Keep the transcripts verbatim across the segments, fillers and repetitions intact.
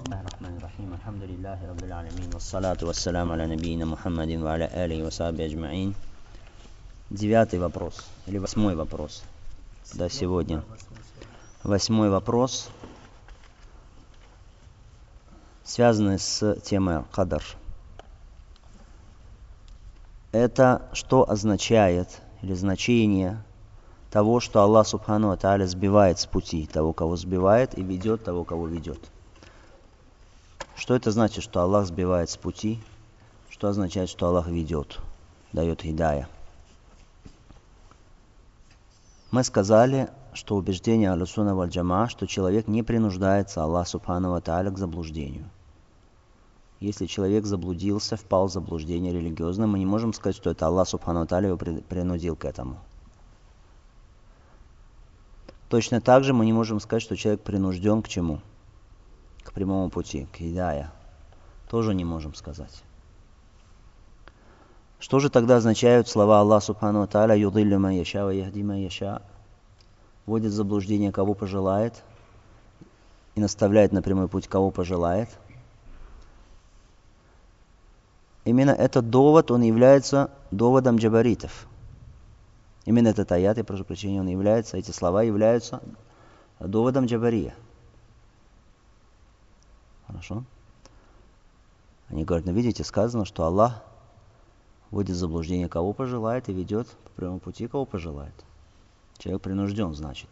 الله الرحمن الرحيم الحمد لله رب العالمين والصلاة والسلام على نبينا محمد وعلى آله وصحبه أجمعين. Девятый вопрос, или восьмой вопрос, да, сегодня. Восьмой вопрос, связанный с темой кадар. Это что означает, или значение того, что Аллах Субхану ва Тааля сбивает с пути того, кого сбивает, и ведет того, кого ведет. Что это значит, что Аллах сбивает с пути? Что означает, что Аллах ведет, дает хидая? Мы сказали, что убеждение Ахлю-Сунна валь Джамаа, что человек не принуждается Аллах Субхану ва Тааля к заблуждению. Если человек заблудился, впал в заблуждение религиозное, мы не можем сказать, что это Аллах Субхану ва Тааля его принудил к этому. Точно так же мы не можем сказать, что человек принужден к чему? К прямому пути, к хидая. Тоже не можем сказать. Что же тогда означают слова Аллаха Субхану ва Тааля «Юдиллю ман яша ва яхди ман яша»? Вводит в заблуждение, кого пожелает, и наставляет на прямой путь, кого пожелает. Именно этот довод, он является доводом джабаритов. Именно этот аят, я прошу прощения, он является, эти слова являются доводом джабария. Хорошо? Они говорят, ну видите, сказано, что Аллах вводит в заблуждение, кого пожелает, и ведет по прямому пути, кого пожелает. Человек принужден, значит.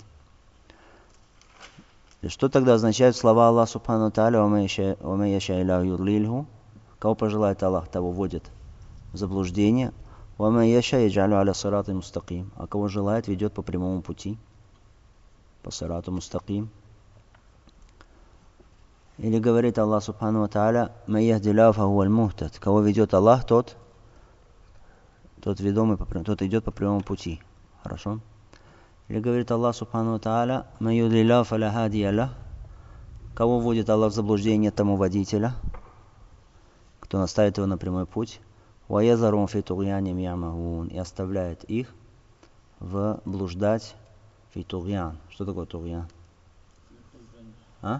И что тогда означают слова Аллаха Субхану ва Тааля «Ва ман яша Илляху юдлильху»? Кого пожелает Аллах, того вводит в заблуждение. «Ва ман яша яджалю аля сирати мустаким». А кого желает, ведет по прямому пути, по сирату мустаким. Или говорит Аллах Субхану ва Тааля «Ман яхдиллаху фахуваль мухтад». Кого ведет Аллах, тот, тот ведомый, тот идет по прямому пути. Хорошо? Или говорит Аллах Субхану ва Тааля «Ман юдлиллаху фаля хадия лаху». Кого вводит Аллах в заблуждение, тому водителя, кто наставит его на прямой путь. «Ва язарум фи тугьяним ямахун». И оставляет их в блуждать фи тугьян. Что такое тугьян? А?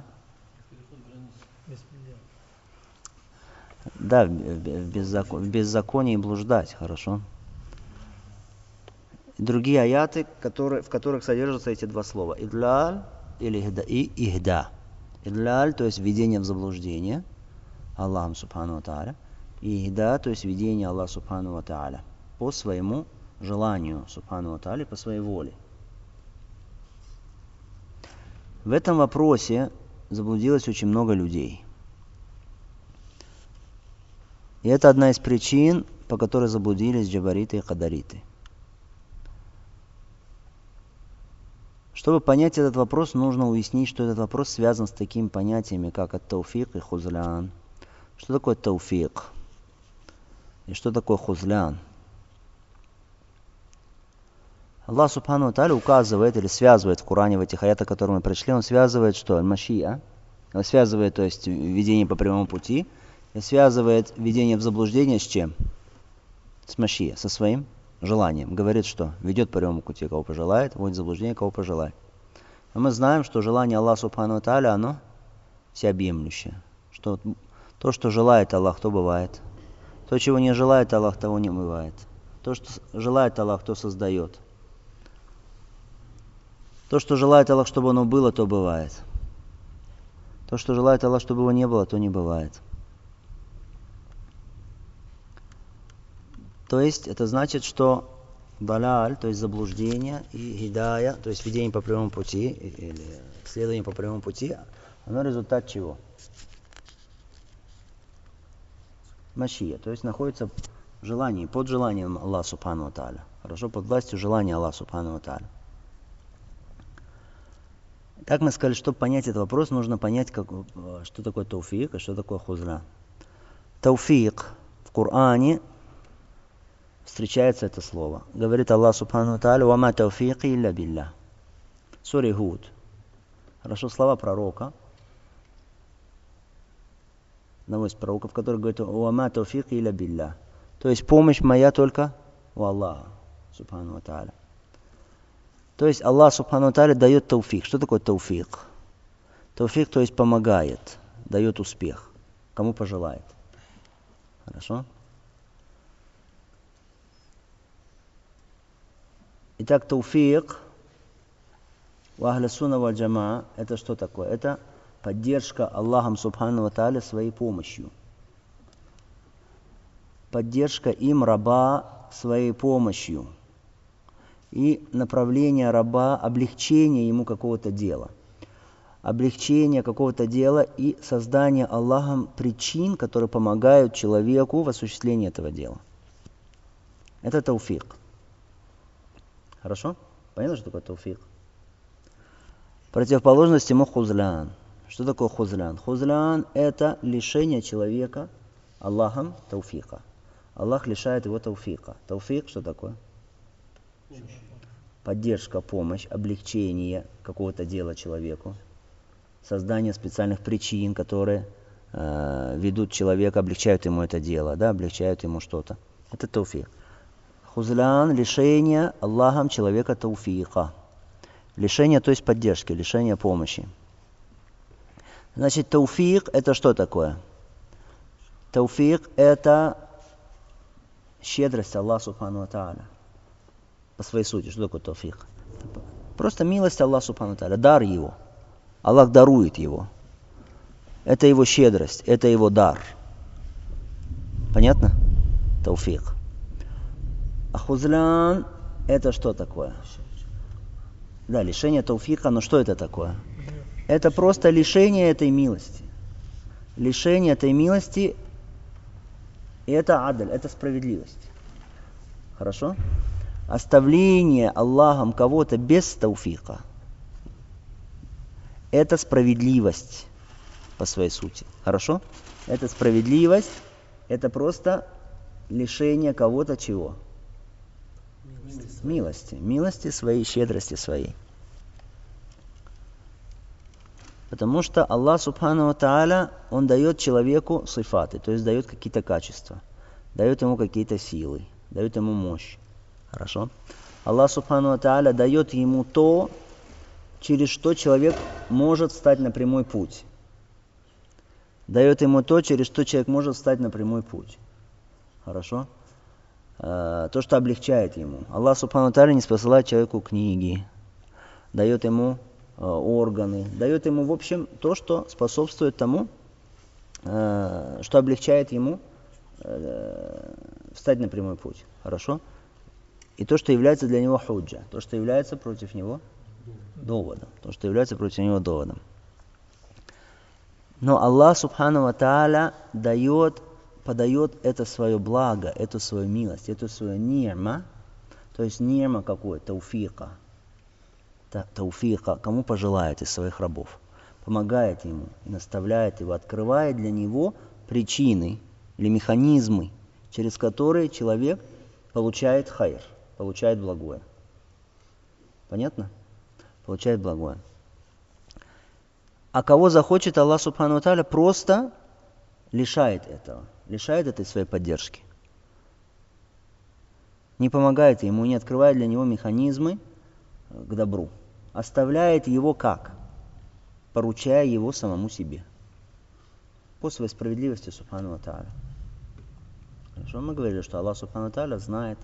Да, в, беззакон, в беззаконии блуждать, хорошо. Другие аяты, которые, в которых содержатся эти два слова. Идлаль или ихда, и ихда. Идлаль, то есть введение в заблуждение Аллахом Субхану ва Тааля. И ихда, то есть введение Аллаха Субхану ва Тааля по своему желанию Субхану ва Тааля, по своей воле. В этом вопросе заблудилось очень много людей. И это одна из причин, по которой заблудились джабариты и кадариты. Чтобы понять этот вопрос, нужно уяснить, что этот вопрос связан с такими понятиями, как ат-тауфик и хузлян. Что такое тауфик? И что такое хузлян? Аллах Субхану ва Тааля указывает или связывает в Коране, в этих аятах, которые мы прочли, он связывает что? Аль-машия. Он связывает, то есть, ведение по прямому пути. И связывает введение в заблуждение с чем? С машия, со своим желанием. Говорит, что ведет по прямому пути, кого пожелает, вводит в заблуждение, кого пожелает. Но мы знаем, что желание Аллаха Субхану ва Тааля, оно всеобъемлющее. Что то, что желает Аллах, то бывает. То, чего не желает Аллах, того не бывает. То, что желает Аллах, то создает. То, что желает Аллах, чтобы оно было, то бывает. То, что желает Аллах, чтобы его не было, то не бывает. То есть, это значит, что далаль, то есть заблуждение, и хидая, то есть ведение по прямому пути, или следование по прямому пути, оно результат чего? Машия, то есть находится в желании, под желанием Аллаха Субхану ва Тааля. Хорошо, под властью желания Аллаха Субхану ва Тааля. Как мы сказали, чтобы понять этот вопрос, нужно понять, как, что такое тауфик и что такое хузля. Тауфик в Коране встречается это слово. Говорит Аллах Субхану ва Тааля «Ва ма тауфики илля билля». Сура Худ. Хорошо, слова пророка. Одного из пророков, который говорит «Ва ма тауфики илля билля». То есть помощь моя только у Аллаха Субхану ва Тааля. То есть Аллах Субхану ва Тааля дает тауфик. Что такое тауфик? Тауфик, то есть помогает. дает успех, кому пожелает. Хорошо? Итак, тауфик у ахля сунна валь джамаа — это что такое? Это поддержка Аллахом Субхану ва Тааля своей помощью. Поддержка им раба своей помощью. И направление раба, облегчение ему какого-то дела. Облегчение какого-то дела и создание Аллахом причин, которые помогают человеку в осуществлении этого дела. Это тауфик. Хорошо? Понятно, что такое тауфик? Противоположность ему хузлян. Что такое хузлян? Хузлян — это лишение человека Аллахом тауфика. Аллах лишает его тауфика. Тауфик что такое? Поддержка, помощь, облегчение какого-то дела человеку. Создание специальных причин, которые э, ведут человека, облегчают ему это дело, да, облегчают ему что-то. Это тауфик. Хузлян — лишение Аллахом человека тауфика. Лишение, то есть поддержки, лишение помощи. Значит, тауфик — это что такое? Тауфик — это щедрость Аллаха Субхану ва Тааля. По своей сути, что такое тауфик? Просто милость Аллаха Субхану ва Тааля, дар его. Аллах дарует его. Это его щедрость, это его дар. Понятно? Тауфик. А хузлян — это что такое? Да, лишение тауфика, но что это такое? Это просто лишение этой милости. Лишение этой милости, и это адль, это справедливость. Хорошо? Оставление Аллахом кого-то без тауфика — это справедливость по своей сути. Хорошо? Это справедливость, это просто лишение кого-то чего? Милости. Милости своей, щедрости своей. Потому что Аллах Субхану ва Тааля, Он дает человеку сифаты, то есть дает какие-то качества, дает ему какие-то силы, дает ему мощь. Хорошо? Аллах Субхану ва Тааля дает ему то, через что человек может встать на прямой путь. Дает ему то, через что человек может встать на прямой путь. Хорошо? То, что облегчает ему. Аллах Субхану ва Тааля не спосылает человеку книги, дает ему органы, дает ему, в общем, то, что способствует тому, что облегчает ему встать на прямой путь. Хорошо? И то, что является для него худжа, то, что является против него доводом. То, что является против него доводом. Но Аллах Субхану ва Тааля дает, подает это свое благо, эту свою милость, эту свою ни'ма, то есть ни'ма какой? Тауфика. Тауфика, кому пожелает из своих рабов. Помогает ему, наставляет его, открывает для него причины или механизмы, через которые человек получает хайр, получает благое. Понятно? Получает благое. А кого захочет, Аллах Субхану ва Тааля просто лишает этого, лишает этой своей поддержки. Не помогает ему, не открывает для него механизмы к добру. Оставляет его как? Поручая его самому себе. По своей справедливости Субхану ва Тааля. Хорошо, мы говорили, что Аллах Субхану ва Тааля знает,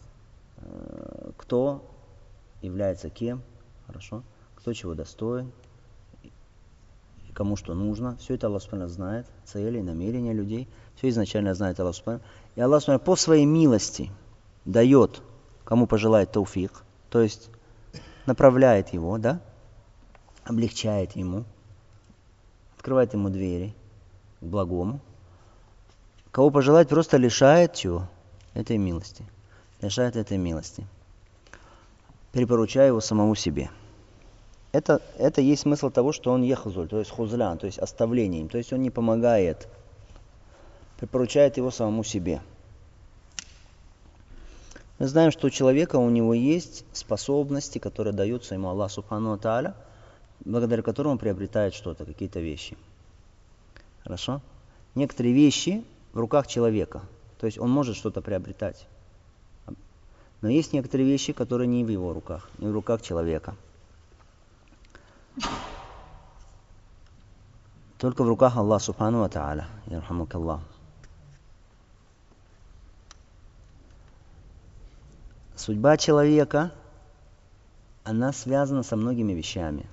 кто является кем, хорошо, кто чего достоин, кому что нужно. Все это Аллах Субхану знает, цели, намерения людей. Все изначально знает Аллах Субхану. И Аллах Субхану по своей милости дает, кому пожелает тауфик, то есть направляет его, да, облегчает ему, открывает ему двери к благому. Кого пожелает, просто лишает чего? Этой милости. Лишает этой милости. Перепоручая его самому себе. Это, это есть смысл того, что он ехзуль, то есть хузлян, то есть оставлением. То есть он не помогает, припоручает его самому себе. Мы знаем, что у человека, у него есть способности, которые даются ему Аллах Субхану ва Тааля, благодаря которым он приобретает что-то, какие-то вещи. Хорошо? Некоторые вещи в руках человека, то есть он может что-то приобретать. Но есть некоторые вещи, которые не в его руках, не в руках человека. Только в руках Аллаха Субхану ва Тааля. Ярхамукаллах. Судьба человека, она связана со многими вещами.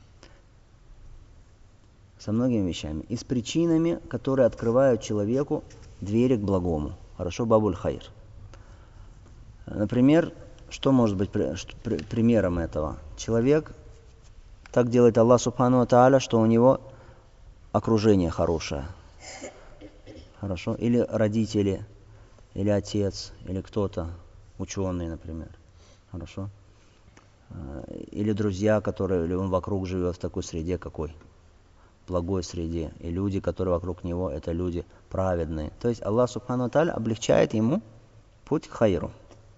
Со многими вещами. И с причинами, которые открывают человеку двери к благому. Хорошо, бабуль хайр. Например, что может быть примером этого? Человек, так делает Аллах Субхану ва Тааля, что у него окружение хорошее. Хорошо? Или родители, или отец, или кто-то, ученый, например. Хорошо? Или друзья, которые, или он вокруг живет в такой среде какой? Благой среде. И люди, которые вокруг него, это люди праведные. То есть Аллах Субхану ва Тааля облегчает ему путь к хайру.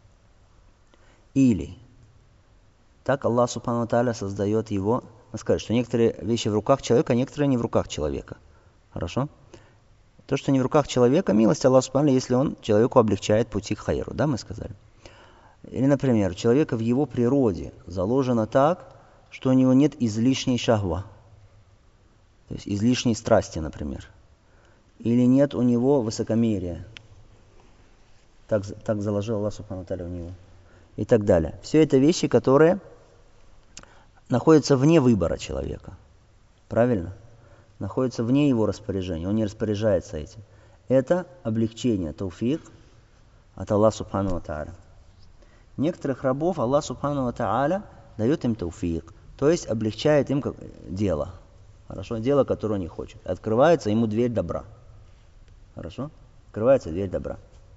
Или так Аллах Субхану ва Тааля создает его. Он скажет, что некоторые вещи в руках человека, а некоторые не в руках человека. Хорошо? То, что не в руках человека, милость Аллаха Субхану ва Тааля, если он человеку облегчает пути к хайру. Да, мы сказали? Или, например, у человека в его природе заложено так, что у него нет излишней шахва. То есть излишней страсти, например. Или нет у него высокомерия. Так, так заложил Аллах Субхану ва Тааля в него. И так далее. Все это вещи, которые находятся вне выбора человека. Правильно? Находятся вне его распоряжения. Он не распоряжается этим. Это облегчение, тауфик от Аллаха Субхану ва Тааля. Некоторых рабов Аллах Субхану ва Тааля дает им тауфик, то есть облегчает им дело. Хорошо? Дело, которое он не хочет. Открывается ему дверь добра. Хорошо? Открывается дверь добра.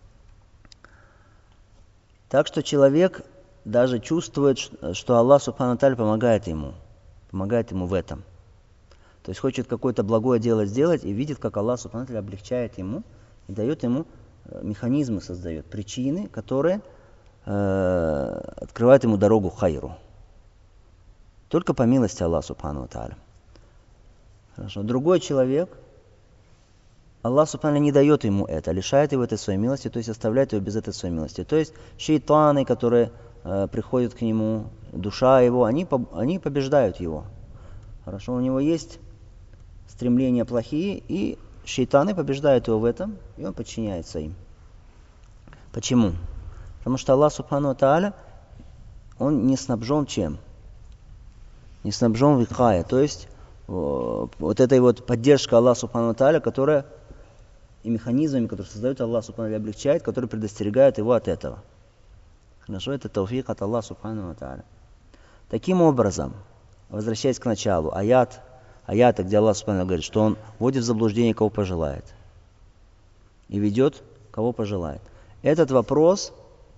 Так что человек даже чувствует, что Аллах Субхану ва Тааля помогает ему. Помогает ему в этом. То есть хочет какое-то благое дело сделать и видит, как Аллах Субхану ва Тааля облегчает ему и дает ему механизмы, создает, причины, которые э, открывают ему дорогу к хайру. Только по милости Аллаха Субхану ва Тааля. Хорошо. Другой человек, Аллах Субхану ва Тааля не дает ему это, лишает его этой своей милости, то есть оставляет его без этой своей милости. То есть шейтаны, которые э, приходят к нему, душа его, они, они побеждают его. Хорошо, у него есть стремления плохие, и шейтаны побеждают его в этом, и он подчиняется им. Почему? Потому что Аллах Субхану ва Тааля, он не снабжен чем? Не снабжен вихая, то есть вот этой вот поддержка Аллаха Субхану ва Тааля, которая и механизмами, которые создают Аллах Субхану ва Тааля, облегчает, которые предостерегают его от этого. Хорошо, это тауфик от Аллаха Субхану ва Тааля. Таким образом, возвращаясь к началу, аят, аята, где Аллах Субхану ва Тааля говорит, что Он вводит в заблуждение, кого пожелает, и ведет, кого пожелает. Этот вопрос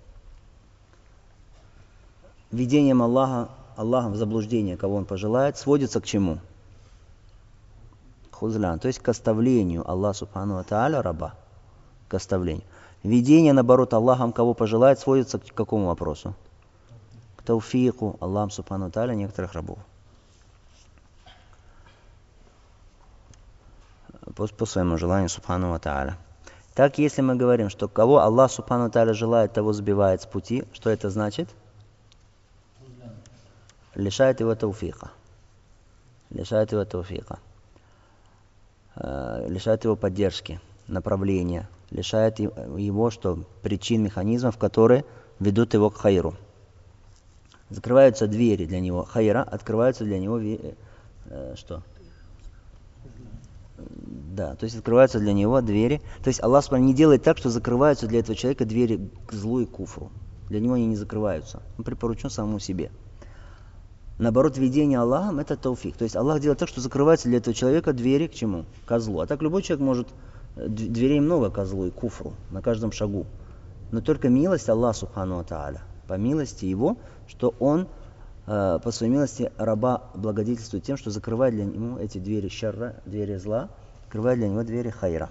введением Аллаха, Аллахом в заблуждение, кого Он пожелает, сводится к чему? Хузлян, то есть к оставлению Аллаха Субхану ва Тааля раба, к оставлению. Ведение, наоборот, Аллахом, кого пожелает, сводится к какому вопросу? К тауфику Аллахом Субхану ва Тааля некоторых рабов. По, по своему желанию Субхану ва Тааля. Так, если мы говорим, что кого Аллах Субхану ва Тааля желает, того сбивает с пути, что это значит? Лишает его тауфика. Лишает его тауфика. Лишает его поддержки, направления, лишает его что, причин, механизмов, которые ведут его к хайру. Закрываются двери для него хайра, открываются для него э, что? Да, то есть открываются для него двери. То есть Аллах не делает так, что закрываются для этого человека двери к злу и куфру. Для него они не закрываются. Он припоручен самому себе. Наоборот, ведение Аллахом – это тауфик. То есть Аллах делает так, что закрываются для этого человека двери к чему? К злу. А так любой человек может, дверей много ко злу и куфру на каждом шагу. Но только милость Аллаха Субхану ва Тааля, по милости Его, что Он э, по своей милости раба благодетельствует тем, что закрывает для него эти двери шарра, двери зла, открывает для него двери хайра.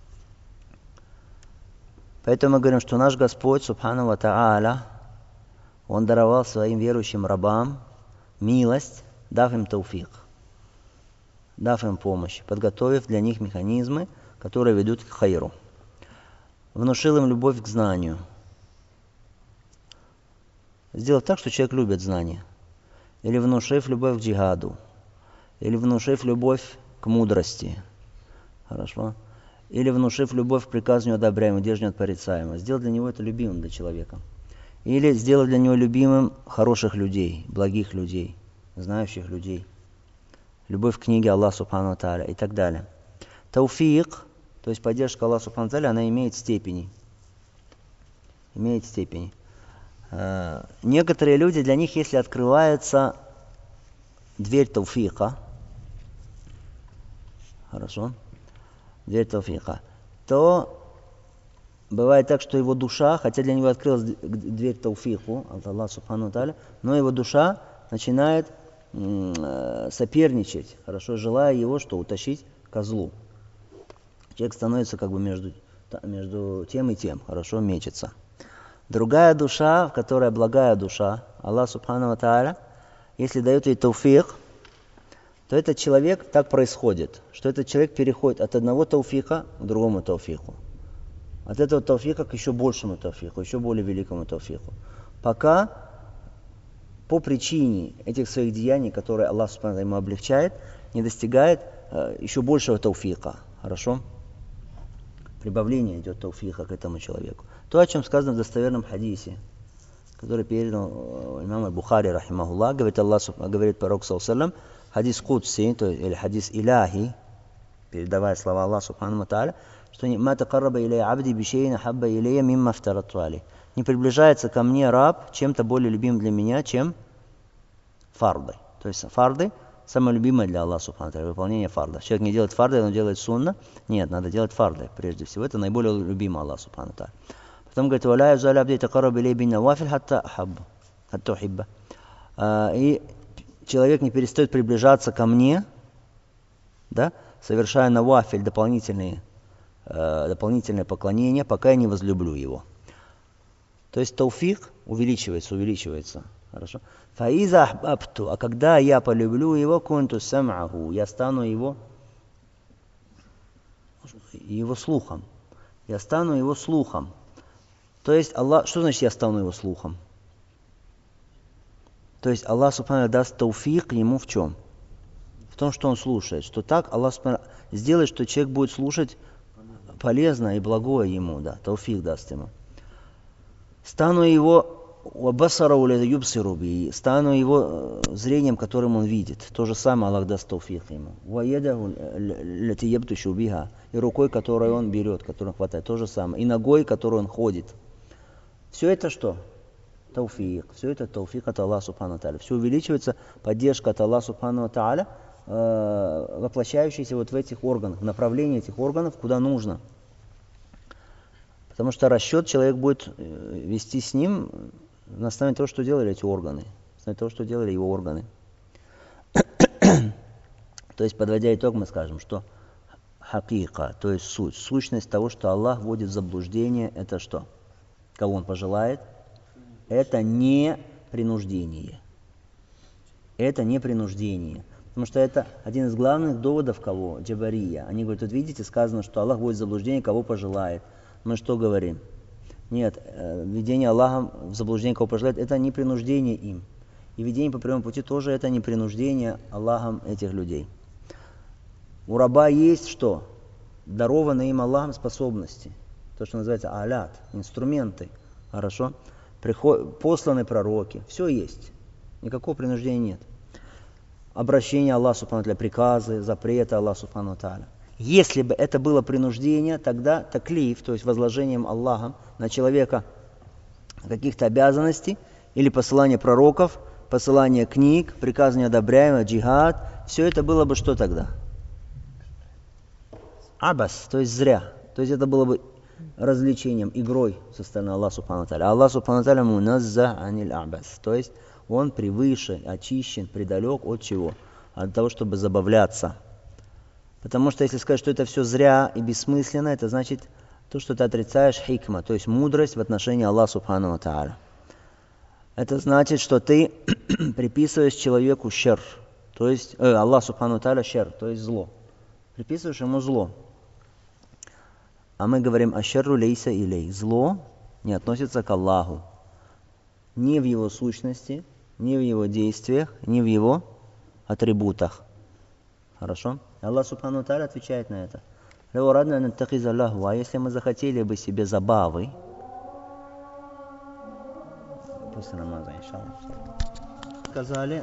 Поэтому мы говорим, что наш Господь Субхану ва Тааля, Он даровал своим верующим рабам милость, дав им тауфик, дав им помощь, подготовив для них механизмы, которые ведут к хайру. Внушил им любовь к знанию. Сделав так, что человек любит знания. Или внушив любовь к джихаду. Или внушив любовь к мудрости. Хорошо. Или внушив любовь к приказанию одобряемому, держанию от порицаемого. Сделать для него это любимым для человека. Или сделать для него любимым хороших людей, благих людей, знающих людей. Любовь к книге Аллаха Субхану ва Тааля и так далее. Тауфик, то есть поддержка Аллаха Субхану ва Тааля, она имеет степени. Имеет степени. Некоторые люди, для них, если открывается дверь тауфика, хорошо, дверь тауфика, то бывает так, что его душа, хотя для него открылась дверь тауфику от Аллаха Субхану ва Тааля, но его душа начинает м- соперничать, хорошо, желая его что, утащить ко злу. Человек становится как бы между, между тем и тем, хорошо, мечется. Другая душа, которая благая душа, Аллах Субхану ва Тааля, если дает ей тауфик, то этот человек, так происходит, что этот человек переходит от одного тауфика к другому тауфику. От этого тауфика к еще большему тауфику, еще более великому тауфику. Пока по причине этих своих деяний, которые Аллах Субхану ва Тааля ему облегчает, не достигает э, еще большего тауфика. Хорошо? Прибавление идет тауфиха к этому человеку. То, о чем сказано в достоверном хадисе, который передал имам Бухари, рахимахуллах, говорит, Аллах, говорит пророк, саллаллаху, хадис Кудси, то есть, или хадис Иляхи, передавая слова Аллаха Субхану ва Тааля, что «Ма такарраба илейя абди бишейна хабба илейя мимма афтарату алейх». Не приближается ко мне раб чем-то более любим для меня, чем фарды. То есть фарды самое любимое для Аллаха Субхану ва Тааля, выполнение фарда. Человек не делает фарды, он делает сунна. Нет, надо делать фарды прежде всего. Это наиболее любимое Аллаха Субхану ва Тааля. Потом говорит, «Валя юзаля абди такарраба илейя бин навафиль хатта ахаббу, хатта ухибба». И человек не перестает приближаться ко мне, да, совершая навафиль, дополнительные, э, дополнительное поклонение, пока я не возлюблю его. То есть тауфик увеличивается, увеличивается. Хорошо. Фаиза ахбабту, а когда я полюблю его, кунту сам'аху, я стану его, его слухом. Я стану его слухом. То есть Аллах, что значит я стану его слухом? То есть Аллах Субхану даст тауфик ему в чем? В том, что он слушает. Что так Аллах Субхану сделает, что человек будет слушать полезно и благое ему, да, тауфик даст ему. Стану его стану его зрением, которым он видит. То же самое Аллах даст тауфик ему. И рукой, которой он берет, которую он хватает. То же самое. И ногой, которой он ходит. Все это что? Тауфик. Все это тауфик от Аллаха Субхану ва Тааля. Все увеличивается поддержка от Аллаха Субхану ва Тааля, э, воплощающаяся вот в этих органах, в направлении этих органов, куда нужно. Потому что расчет человек будет вести с ним на основании того, что делали эти органы. На основании того, что делали его органы. То есть, подводя итог, мы скажем, что хакика, то есть суть, сущность того, что Аллах вводит в заблуждение, это что? Кого Он пожелает? Это не принуждение. Это не принуждение. Потому что это один из главных доводов кого? Джабария. Они говорят, вот видите, сказано, что Аллах вводит в заблуждение, кого пожелает. Мы что говорим? Нет, введение Аллахом в заблуждение, кого пожелает, это не принуждение им. И ведение по прямому пути тоже это не принуждение Аллахом этих людей. У раба есть что? Дарованные им Аллахом способности. То, что называется алят, инструменты. Хорошо? Приход... Посланы пророки. Все есть. Никакого принуждения нет. Обращение Аллаха Субхану ва Тааля, приказы, запреты Аллаха Субхану ва Тааля. Если бы это было принуждение, тогда таклиф, то есть возложением Аллахом на человека каких-то обязанностей, или посылание пророков, посылание книг, приказывание одобряемого, джихад, все это было бы что тогда? Абас, то есть зря. То есть это было бы развлечением, игрой со стороны Аллаха Субхану ва Тааля. Аллах Субхану ва Тааля муназза аниль абас. То есть он превыше, очищен, предалек от чего? От того, чтобы забавляться. Потому что если сказать, что это все зря и бессмысленно, это значит то, что ты отрицаешь хикма, то есть мудрость в отношении Аллаха Субхану ва Тааля. Это значит, что ты приписываешь человеку шер, то есть э, Аллах Субхану ва Тааля шер, то есть зло. Приписываешь ему зло. А мы говорим ашерру лейса илей. Зло не относится к Аллаху. Ни в его сущности, ни в его действиях, ни в его атрибутах. Хорошо? Аллах Субхану Тааля отвечает на это. А если мы захотели бы себе забавы, после намаза, иншаллах, сказали,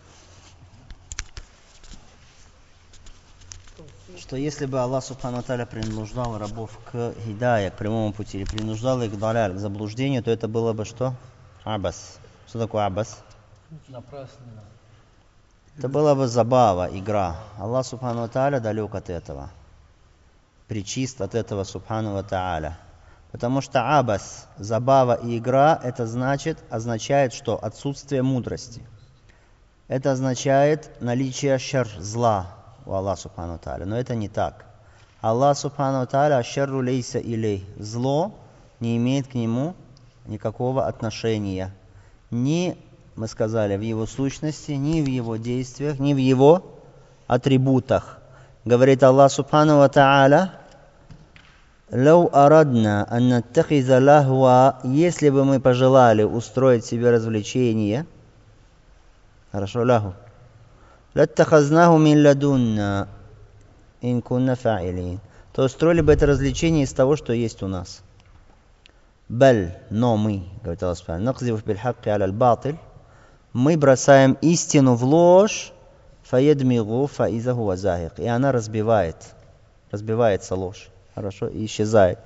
что если бы Аллах Субхану Тааля принуждал рабов к хидая, к прямому пути, или принуждал их к даляль, к заблуждению, то это было бы что? Абас. Что такое абас? Напрасно. Это была бы забава, игра. Аллах Субхану Тааля далек от этого. Причист от этого Субхану Тааля. Потому что абас, забава и игра, это значит, означает что? Отсутствие мудрости. Это означает наличие шар, зла у Аллаха Субхану Тааля. Но это не так. Аллах Субхану Тааля ашарру лейса илей. Зло не имеет к нему никакого отношения. Ни, мы сказали, в его сущности, ни в его действиях, ни в его атрибутах. Говорит Аллах Субхану Тааля, «Лау арадна ан наттахиза лахва», если бы мы пожелали устроить себе развлечение, хорошо, лаху, «латтахазнаху мин ладунна ин кунна фа'илин», то устроили бы это развлечение из того, что есть у нас. «Баль», но мы, говорит Аллах Субхану, «накзиву биль-хакки аля аль-батиль», мы бросаем истину в ложь, «фаядмигу фаиза хуа захик», и она разбивает, разбивается ложь. Хорошо, и исчезает.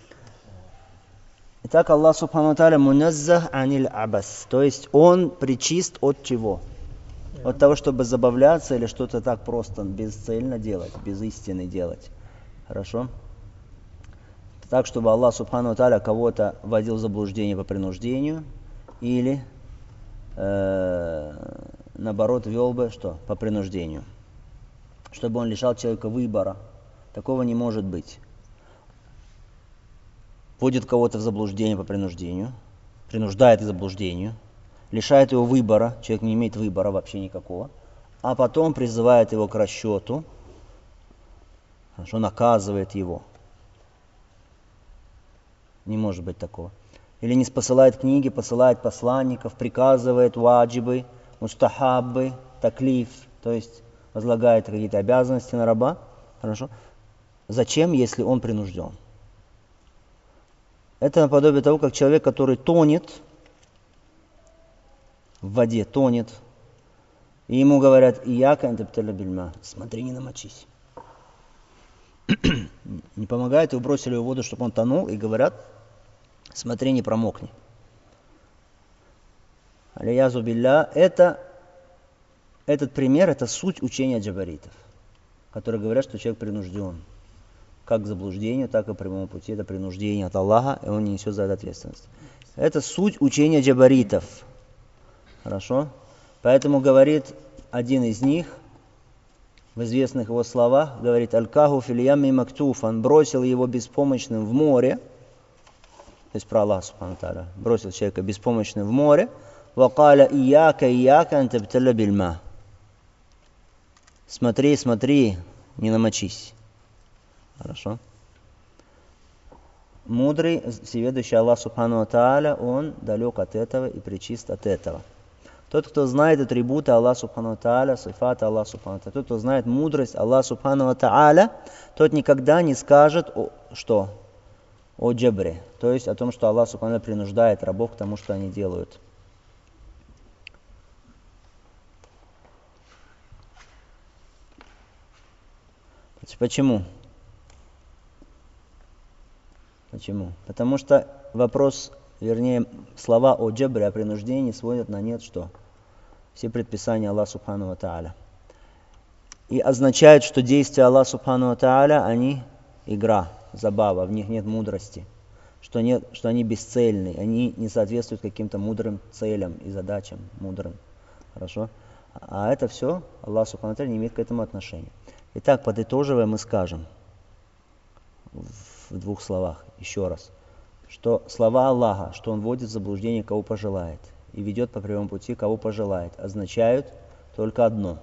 Итак, Аллах Субхану Тааля муназзах аниль абас. То есть он причист от чего? От того, чтобы забавляться или что-то так просто бесцельно делать, без истины делать. Хорошо? Так, чтобы Аллах Субхану Тааля кого-то вводил в заблуждение по принуждению или э, наоборот вел бы что? По принуждению. Чтобы он лишал человека выбора. Такого не может быть. Вводит кого-то в заблуждение по принуждению, принуждает к заблуждению, лишает его выбора, человек не имеет выбора вообще никакого, а потом призывает его к расчету, что наказывает его. Не может быть такого. Или не посылает книги, посылает посланников, приказывает ваджибы, мустахаббы, таклиф, то есть возлагает какие-то обязанности на раба. Хорошо? Зачем, если он принужден? Это наподобие того, как человек, который тонет в воде, тонет, и ему говорят, «Ияка антабталя бильма», смотри, не намочись. Не помогает, его бросили в воду, чтобы он тонул, и говорят, смотри, не промокни. Алиязу билля, это, этот пример, это суть учения джабаритов, которые говорят, что человек принужден. Как к заблуждению, так и к прямому пути. Это принуждение от Аллаха, и он не несет за это ответственность. Это суть учения джабаритов. Хорошо? Поэтому говорит один из них, в известных его словах, говорит, «Аль-Каху фильями мактуф», он бросил его беспомощным в море, то есть про Аллаха Субхану Тааля, бросил человека беспомощным в море, «Вакаля ияка ияка антабталя бильма». Смотри, смотри, не намочись. Хорошо. Мудрый, всеведущий Аллах Субхану Тааля, он далек от этого и пречист от этого. Тот, кто знает атрибуты Аллаха Субхану Тааля, сифаты Аллаха Субхану Тааля, тот, кто знает мудрость Аллаха Субхану Тааля, тот никогда не скажет, о, что? О джабре, то есть о том, что Аллах Субхану Тааля принуждает рабов к тому, что они делают. Почему? Почему? Потому что вопрос, вернее, слова о джабре, о принуждении сводят на нет что? Все предписания Аллаха Субхану ва Тааля. И означает, что действия Аллаха Субхану ва Тааля, они игра, забава, в них нет мудрости. Что, нет, что они бесцельны, они не соответствуют каким-то мудрым целям и задачам, мудрым. Хорошо? А это все Аллах Субхану ва Тааля не имеет к этому отношения. Итак, подытоживая, мы скажем в двух словах, еще раз, что слова Аллаха, что Он вводит в заблуждение, кого пожелает, и ведет по прямому пути, кого пожелает, означают только одно.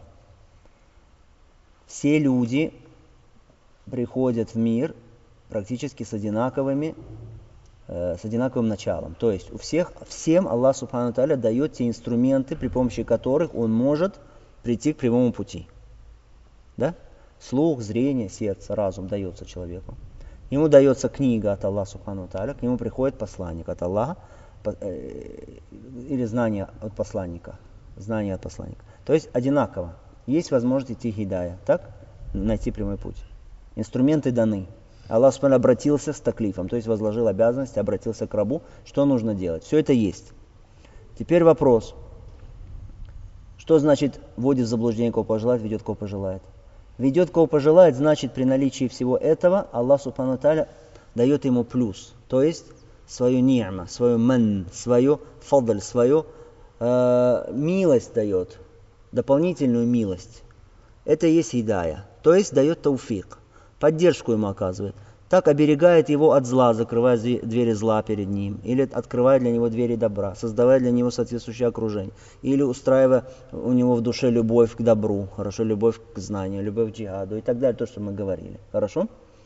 Все люди приходят в мир практически с одинаковыми, э, с одинаковым началом. То есть у всех, всем Аллах Субхану Тааля дает те инструменты, при помощи которых Он может прийти к прямому пути. Да? Слух, зрение, сердце, разум дается человеку. Ему дается книга от Аллаха Субхану Тааля, к нему приходит посланник от Аллаха, или знание от посланника. Знание от посланника. То есть одинаково. Есть возможность идти хидая, так? Найти прямой путь. Инструменты даны. Аллах Субхану обратился с таклифом, то есть возложил обязанность, обратился к рабу, что нужно делать. Все это есть. Теперь вопрос. Что значит вводит в заблуждение, кого пожелает, ведет, кого пожелает? Ведет, кого пожелает, значит, при наличии всего этого Аллах Субхану Тааля дает ему плюс. То есть свою ни'ма, свою ман, свою фадль, свою э, милость дает. Дополнительную милость. Это и есть хидая. То есть дает тауфик. Поддержку ему оказывает. Так оберегает его от зла, закрывая двери зла перед ним. Или открывая для него двери добра. Создавая для него соответствующее окружение. Или устраивая у него в душе любовь к добру. Хорошо, любовь к знанию, любовь к джихаду и так далее. То, что мы говорили. Хорошо?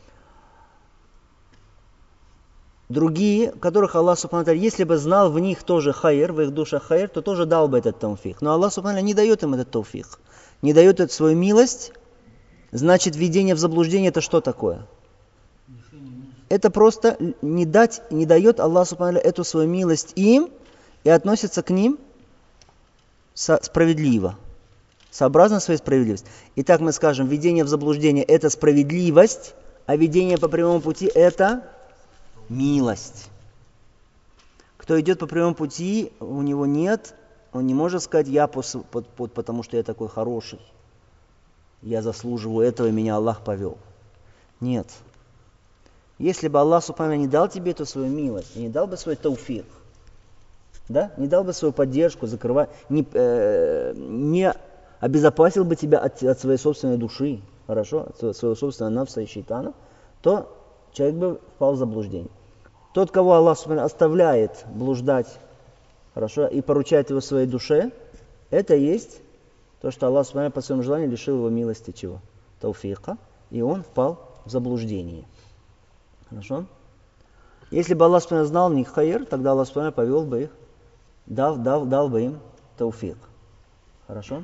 Другие, которых Аллах Субхану Тааля, если бы знал в них тоже хайр, в их душах хайр, то тоже дал бы этот тауфик. Но Аллах Субхану Тааля не дает им этот тауфик. Не дает эту свою милость. Значит, введение в заблуждение это что такое? Это просто не дать, не дает Аллах Субхану Тааля эту свою милость им и относится к ним со- справедливо. Сообразно своей справедливости. Итак, мы скажем, введение в заблуждение это справедливость, а ведение по прямому пути это милость. Кто идет по прямому пути, у него нет, он не может сказать, я пос, под, под, потому что я такой хороший. Я заслуживаю этого, и меня Аллах повел. Нет. Если бы Аллах Субхану не дал тебе эту свою милость, не дал бы свой тауфик, да? Не дал бы свою поддержку, закрывать, не, э, не обезопасил бы тебя от, от своей собственной души, хорошо, от своего собственного нафса и шейтана, то человек бы впал в заблуждение. Тот, кого Аллах Субхану оставляет блуждать, хорошо, и поручает его своей душе, это есть то, что Аллах Субхану по своему желанию лишил его милости чего? Тауфика, и он впал в заблуждение. Хорошо? Если бы Аллах Субхану знал в них хайр, тогда Аллах Субхану повел бы их, дал, дал, дал бы им тауфик. Хорошо?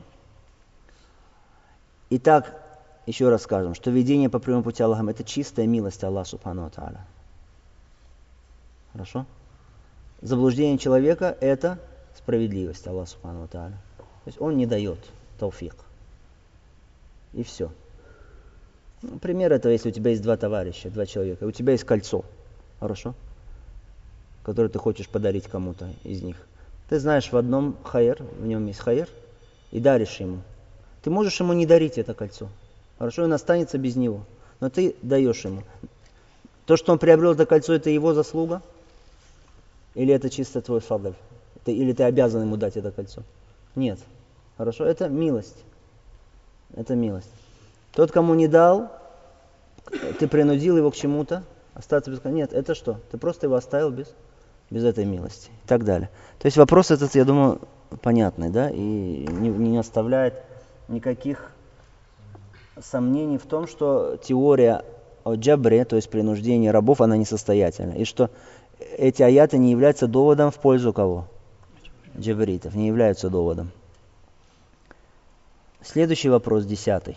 Итак, еще раз скажем, что ведение по прямому пути Аллахом это чистая милость Аллаха Субхану ва Тааля. Хорошо? Заблуждение человека это справедливость Аллаха Субхану ва Тааля. То есть он не дает тауфик. И все. Ну, пример этого, если у тебя есть два товарища, два человека, и у тебя есть кольцо, хорошо, которое ты хочешь подарить кому-то из них. Ты знаешь в одном хайр, в нем есть хайр, и даришь ему. Ты можешь ему не дарить это кольцо, хорошо, он останется без него, но ты даешь ему. То, что он приобрел это кольцо, это его заслуга? Или это чисто твой фадль? Ты, или ты обязан ему дать это кольцо? Нет. Хорошо, это милость. Это милость. Тот, кому не дал, ты принудил его к чему-то, остаться без... Нет, это что? Ты просто его оставил без, без этой милости. И так далее. То есть вопрос этот, я думаю, понятный, да? И не, не оставляет никаких сомнений в том, что теория о джабре, то есть принуждении рабов, она несостоятельна. И что эти аяты не являются доводом в пользу кого? Джабритов. Не являются доводом. Следующий вопрос, десятый.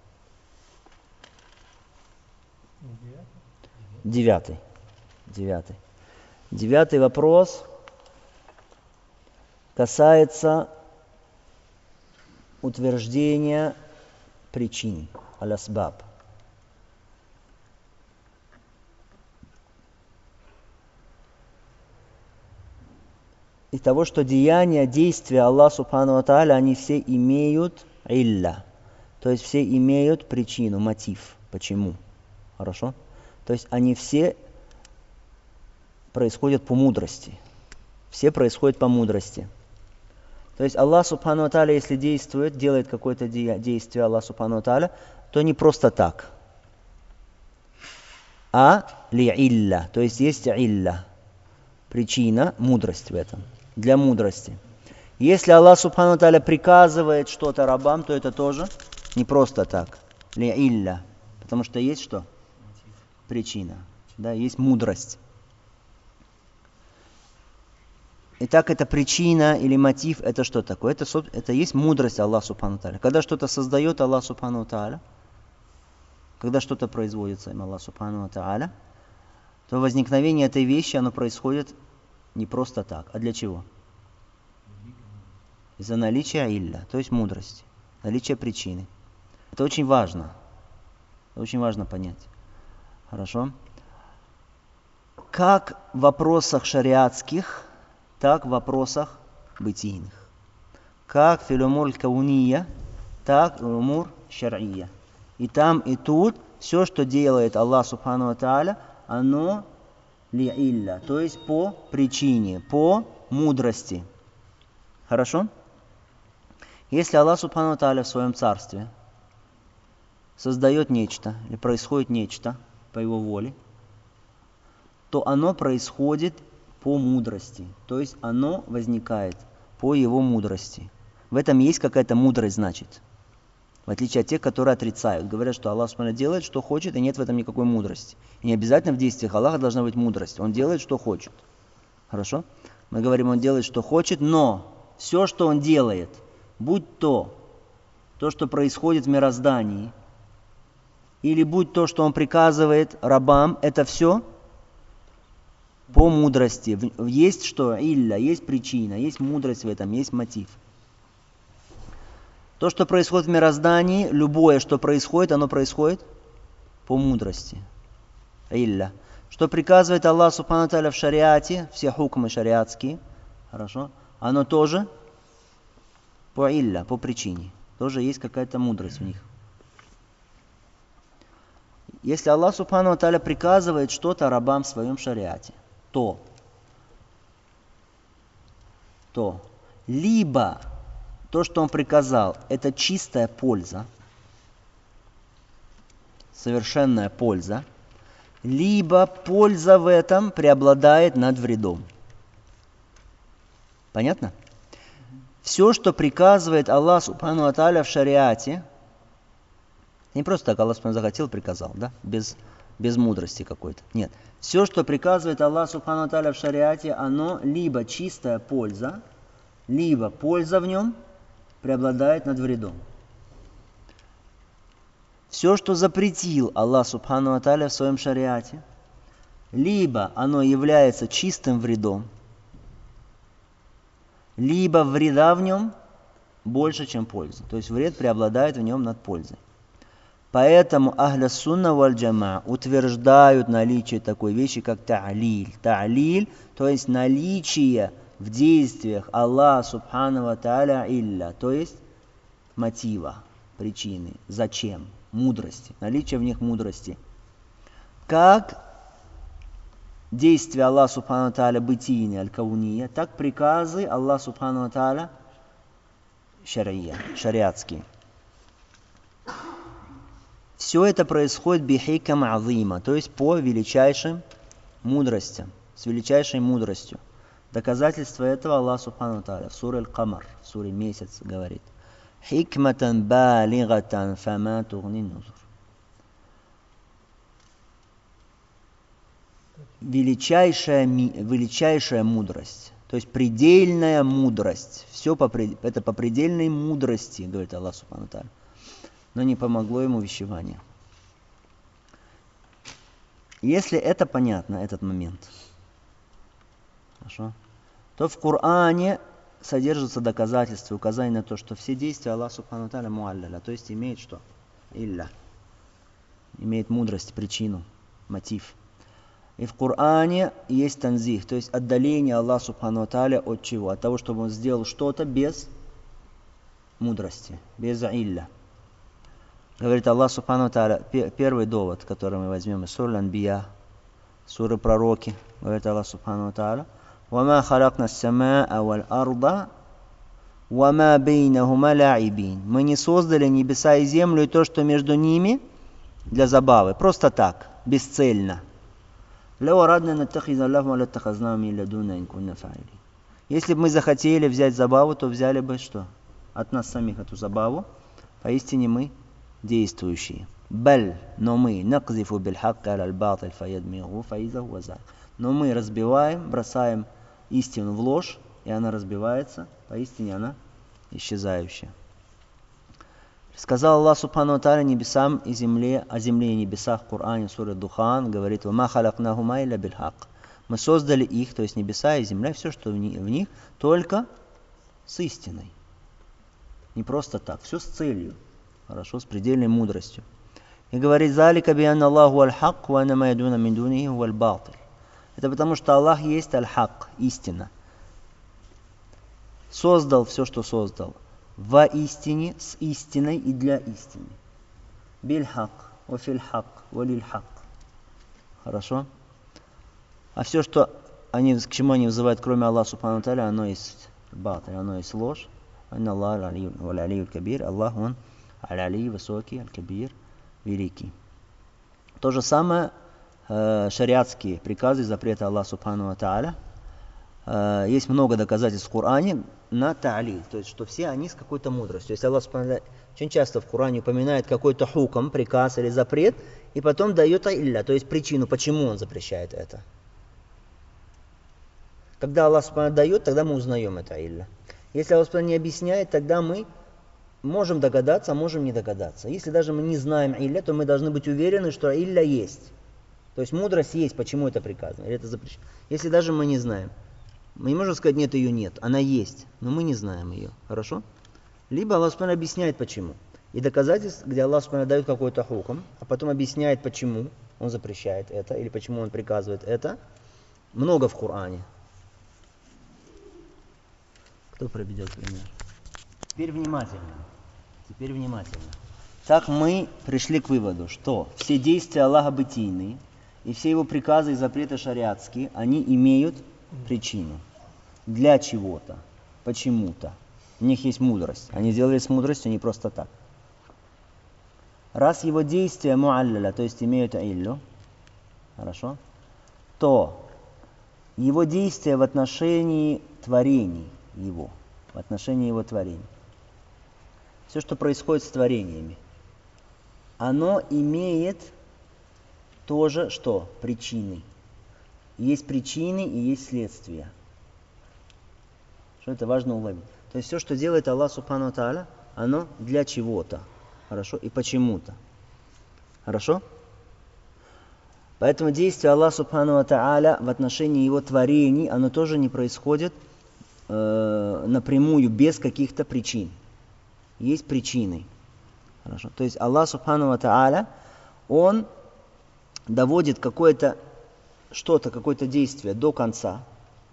Девятый. Девятый. Девятый вопрос касается утверждения причин, аль-асбаб. И того, что деяния, действия Аллаха Субхану ва Тааля, они все имеют илля. То есть все имеют причину, мотив. Почему? Хорошо? То есть они все происходят по мудрости. Все происходят по мудрости. То есть Аллах Субхану ва Тааля, если действует, делает какое-то действие Аллах Субхану ва Тааля, то не просто так. А ли илля. То есть есть илля. Причина, мудрость в этом. Для мудрости. Если Аллах Субхану ва Тааля приказывает что-то рабам, то это тоже не просто так. Ли илля. Потому что есть что? Причина. Да, есть мудрость. Итак, эта причина или мотив, это что такое? Это, это есть мудрость Аллаха Субхану ва Тааля. Когда что-то создает Аллах Субхану ва Тааля, когда что-то производится им Аллах Субхану ва Тааля, то возникновение этой вещи, оно происходит не просто так. А для чего? Из-за наличия илля, то есть мудрости, наличия причины. Это очень важно. Это очень важно понять. Хорошо? Как в вопросах шариатских, так в вопросах бытийных. Как филумур кауния, так филумур шар'ия. И там, и тут все, что делает Аллах Субхану ва Тааля, оно ли илля, то есть по причине, по мудрости. Хорошо? Если Аллах Субхану ва Тааля в своем царстве создает нечто, или происходит нечто по его воле, то оно происходит по мудрости, то есть оно возникает по его мудрости. В этом есть какая-то мудрость, значит. В отличие от тех, которые отрицают. Говорят, что Аллах Субхану делает, что хочет, и нет в этом никакой мудрости. И не обязательно в действиях Аллаха должна быть мудрость. Он делает, что хочет. Хорошо? Мы говорим, он делает, что хочет, но все, что он делает, будь то, то, что происходит в мироздании, или будь то, что он приказывает рабам, это все по мудрости. Есть что? Илля, есть причина, есть мудрость в этом, есть мотив. То, что происходит в мироздании, любое, что происходит, оно происходит по мудрости. Илля. Что приказывает Аллах Субхану ва Тааля в шариате, все хукмы шариатские, хорошо, оно тоже по илля, по причине. Тоже есть какая-то мудрость в них. Если Аллах Субхану ва Тааля приказывает что-то рабам в своем шариате, то, то либо то, что он приказал, это чистая польза, совершенная польза, либо польза в этом преобладает над вредом. Понятно? Все, что приказывает Аллах Субхану ва Тааля в шариате, не просто так Аллах Субхану захотел, приказал, да? Без, без мудрости какой-то. Нет. Все, что приказывает Аллах Субхану ва Тааля в шариате, оно либо чистая польза, либо польза в нем преобладает над вредом. Все, что запретил Аллах Субхану ва Тааля в своем шариате, либо оно является чистым вредом, либо вреда в нем больше, чем пользы. То есть вред преобладает в нем над пользой. Поэтому ахля сунна валь джамаа утверждают наличие такой вещи, как та'лиль. Та'лиль, то есть наличие в действиях Аллаха Субхану ва Тааля илля, то есть мотива, причины, зачем, мудрости, наличие в них мудрости. Как действия Аллаха Субхану ва Тааля бытийные, аль-кауния, так приказы Аллаха Субхану ва Тааля шария, шариатские. Все это происходит бихикам азима, то есть по величайшим мудростям, с величайшей мудростью. Доказательство этого Аллах Субхану ва Тааля в суре Аль-Камар, в суре Месяц говорит: «Хикматан балигатан фама тугни нузур». Величайшая, величайшая мудрость, то есть предельная мудрость. Все по, это по предельной мудрости, говорит Аллах Субхану ва Тааля. Но не помогло ему вещевание. Если это понятно, этот момент, хорошо, то в Коране содержатся доказательства, указания на то, что все действия Аллаха Субхану ва Тааля муалляля, то есть имеет что? Илля. Имеет мудрость, причину, мотив. И в Коране есть танзих, то есть отдаление Аллаха Субхану ва Тааля от чего? От того, чтобы он сделал что-то без мудрости, без илля. Говорит Аллах Субхану ва Тааля, первый довод, который мы возьмем из суры Анбия, суры Пророки, говорит Аллах Субхану ва Тааля: «Вама халакна ас-самаа валь арда, вама бейнахума ла'ибин». Мы не создали небеса и землю и то, что между ними, для забавы, просто так, бесцельно. Если бы мы захотели взять забаву, то взяли бы что? От нас самих эту забаву. Поистине мы действующие. Баль, но мы накзифу биль хакка аль батиль фаядмигу фаиза хуа заик. Но мы разбиваем, бросаем истину в ложь, и она разбивается, поистине она исчезающая. Сказал Аллах Субхану ва Тааля небесам и земле, о земле и небесах в Коране, сура Духан, говорит: «Ва ма халакнахума илля бильхак». Мы создали их, то есть небеса и земля, все, что в них, только с истиной. Не просто так, все с целью, хорошо, с предельной мудростью. И говорит: «Залика бианна Аллаху аль-хак, ва анна ма ядуна мин дунихи хуа аль-батиль». Это потому, что Аллах есть аль-хак, истина. Создал все, что создал, во истине, с истиной и для истины. Биль-хак, ва филь-хак, ва лиль-хак. Хорошо? А все, что они, к чему они вызывают, кроме Аллаха Субхану ва Тааля, оно есть батиль, оно есть ложь. Анна Аллах аль-али аль-кабир. Аллах, он аль-али, высокий, аль-кабир, великий. То же самое э, шариатские приказы, запреты Аллаха Субхану ва Тааля. Э, есть много доказательств в Коране на та'ли, то есть что все они с какой-то мудростью. Если Аллах Субхану ва Тааля очень часто в Коране упоминает какой-то хукам, приказ или запрет, и потом дает илля, то есть причину, почему он запрещает это. Когда Аллах Субхану дает, тогда мы узнаем это илля. Если Аллах Субхану не объясняет, тогда мы можем догадаться, а можем не догадаться. Если даже мы не знаем илля, то мы должны быть уверены, что илля есть. То есть мудрость есть, почему это приказано, или это запрещено. Если даже мы не знаем, мы не можем сказать: нет, ее нет, она есть, но мы не знаем ее. Хорошо? Либо Аллах Субхану объясняет, почему. И доказательств, где Аллах Субхану дает какой-то хукам, а потом объясняет, почему он запрещает это, или почему он приказывает это, много в Коране. Кто приведет пример? Теперь внимательно. Теперь внимательно. Так мы пришли к выводу, что все действия Аллаха бытийные и все его приказы и запреты шариатские, они имеют причину. Для чего-то, почему-то. У них есть мудрость. Они сделали с мудростью не просто так. Раз его действия муалляля, то есть имеют иллю, хорошо, то его действия в отношении творений его, в отношении его творений. Все, что происходит с творениями, оно имеет тоже что? Причины. Есть причины и есть следствия. Что это важно уловить. То есть все, что делает Аллах Субхану ва Тааля, оно для чего-то. Хорошо? И почему-то. Хорошо? Поэтому действие Аллаха Субхану ва Тааля в отношении его творений, оно тоже не происходит э, напрямую, без каких-то причин. Есть причины. Хорошо? То есть Аллах Субхану ва Тааля, он доводит какое-то что-то, какое-то действие до конца,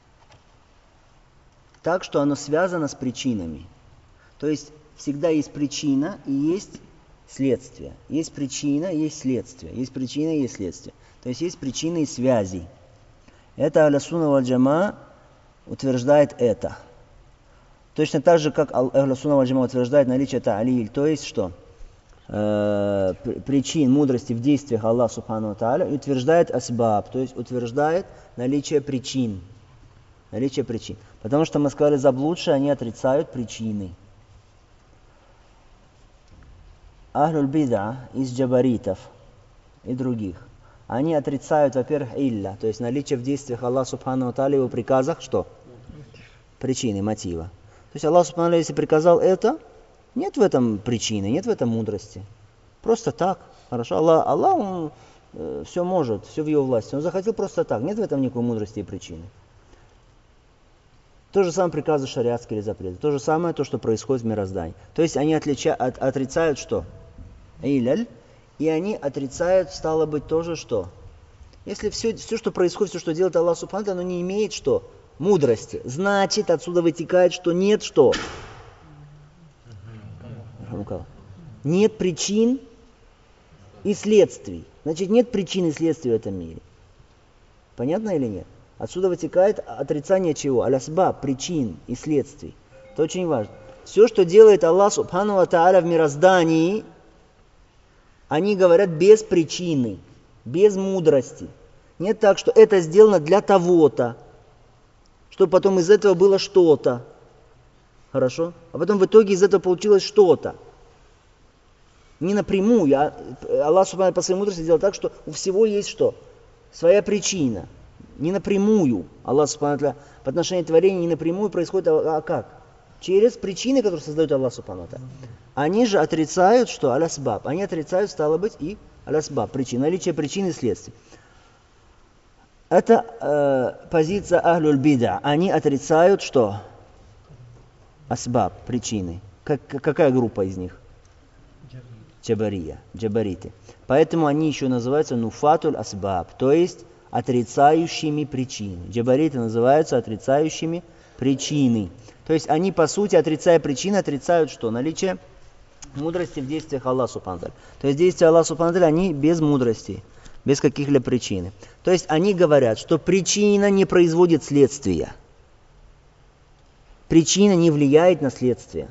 так, что оно связано с причинами. То есть всегда есть причина и есть следствие. Есть причина, есть следствие. Есть причина и есть следствие. То есть есть причины и связи. Это Ахлю Сунна валь Джамаа утверждает это. Точно так же, как Ахлю Сунна валь Джамаа утверждает наличие та'лиль, то есть что? Э, причин мудрости в действиях Аллаха Субхану ва Тааля, и утверждает асбаб, то есть утверждает наличие причин. Наличие причин. Потому что мы сказали, заблудшие, они отрицают причины. Ахлюль бида из джабаритов и других, они отрицают, во-первых, илля, то есть наличие в действиях Аллаха Субхану ва Тааля, его приказах, что? Причины, мотива. То есть Аллах Субхану ва Тааля, если приказал это, нет в этом причины, нет в этом мудрости. Просто так. Хорошо? Аллах, Аллах он, э, все может, все в его власти. Он захотел просто так. Нет в этом никакой мудрости и причины. То же самое приказы шариатские или запреты. То же самое, то, что происходит в мироздании. То есть они отлича, от, отрицают что? Иляль. И они отрицают, стало быть, тоже что? Если все, все, что происходит, все, что делает Аллах Субхану ва Тааля, оно не имеет что? Мудрости. Значит, отсюда вытекает, что нет что? Нет причин и следствий. Значит, нет причин и следствий в этом мире. Понятно или нет? Отсюда вытекает отрицание чего? Аль-асбаб, причин и следствий. Это очень важно. Все, что делает Аллах Субхану ва Тааля в мироздании, они говорят без причины, без мудрости. Нет так, что это сделано для того-то, чтобы потом из этого было что-то. Хорошо? А потом в итоге из этого получилось что-то. Не напрямую. А Аллах Субхану по своей мудрости сделал так, что у всего есть что? Своя причина. Не напрямую. Аллах Субхану по отношению к творению не напрямую происходит, а как? через причины, которые создает Аллах Субхану ва Тааля. Они же отрицают, что алясбаб. Они отрицают, стало быть, и алясбаб, причин, наличие причин и следствий. Это э, позиция ахлюль бида. Они отрицают, что асбаб, причины. Как, какая группа из них? Джабария, джабариты. Поэтому они еще называются нуфатуль асбаб, то есть отрицающими причины. Джабариты называются отрицающими причины. То есть они, по сути, отрицая причины, отрицают что? Наличие мудрости в действиях Аллаха Субхану ва Тааля. То есть действия Аллаха Субхану ва Тааля, они без мудрости, без каких-либо причин. То есть они говорят, что причина не производит следствия. Причина не влияет на следствие.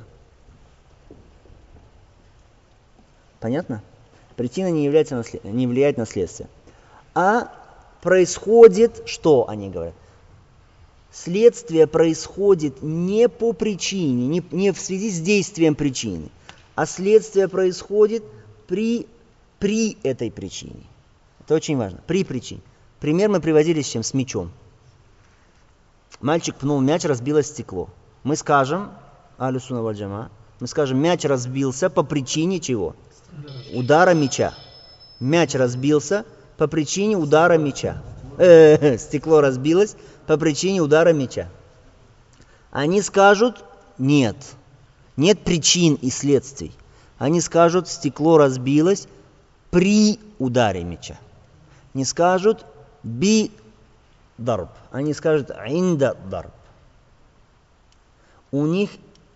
Понятно? Причина не, является на след... не влияет на следствие. А происходит, что они говорят? Следствие происходит не по причине, не, не в связи с действием причины, а следствие происходит при, при этой причине. Это очень важно. При причине. Пример мы приводили с чем? С мячом. Мальчик пнул мяч, разбилось стекло. Мы скажем, ахлю сунна валь джамаа, мы скажем, мяч разбился по причине чего? Удара мяча. Мяч разбился по причине удара мяча. Э-э-э, стекло разбилось по причине удара мяча. Они скажут, нет. Нет причин и следствий. Они скажут, стекло разбилось при ударе мяча. Не скажут би дарб. Они скажут инда дарб. У них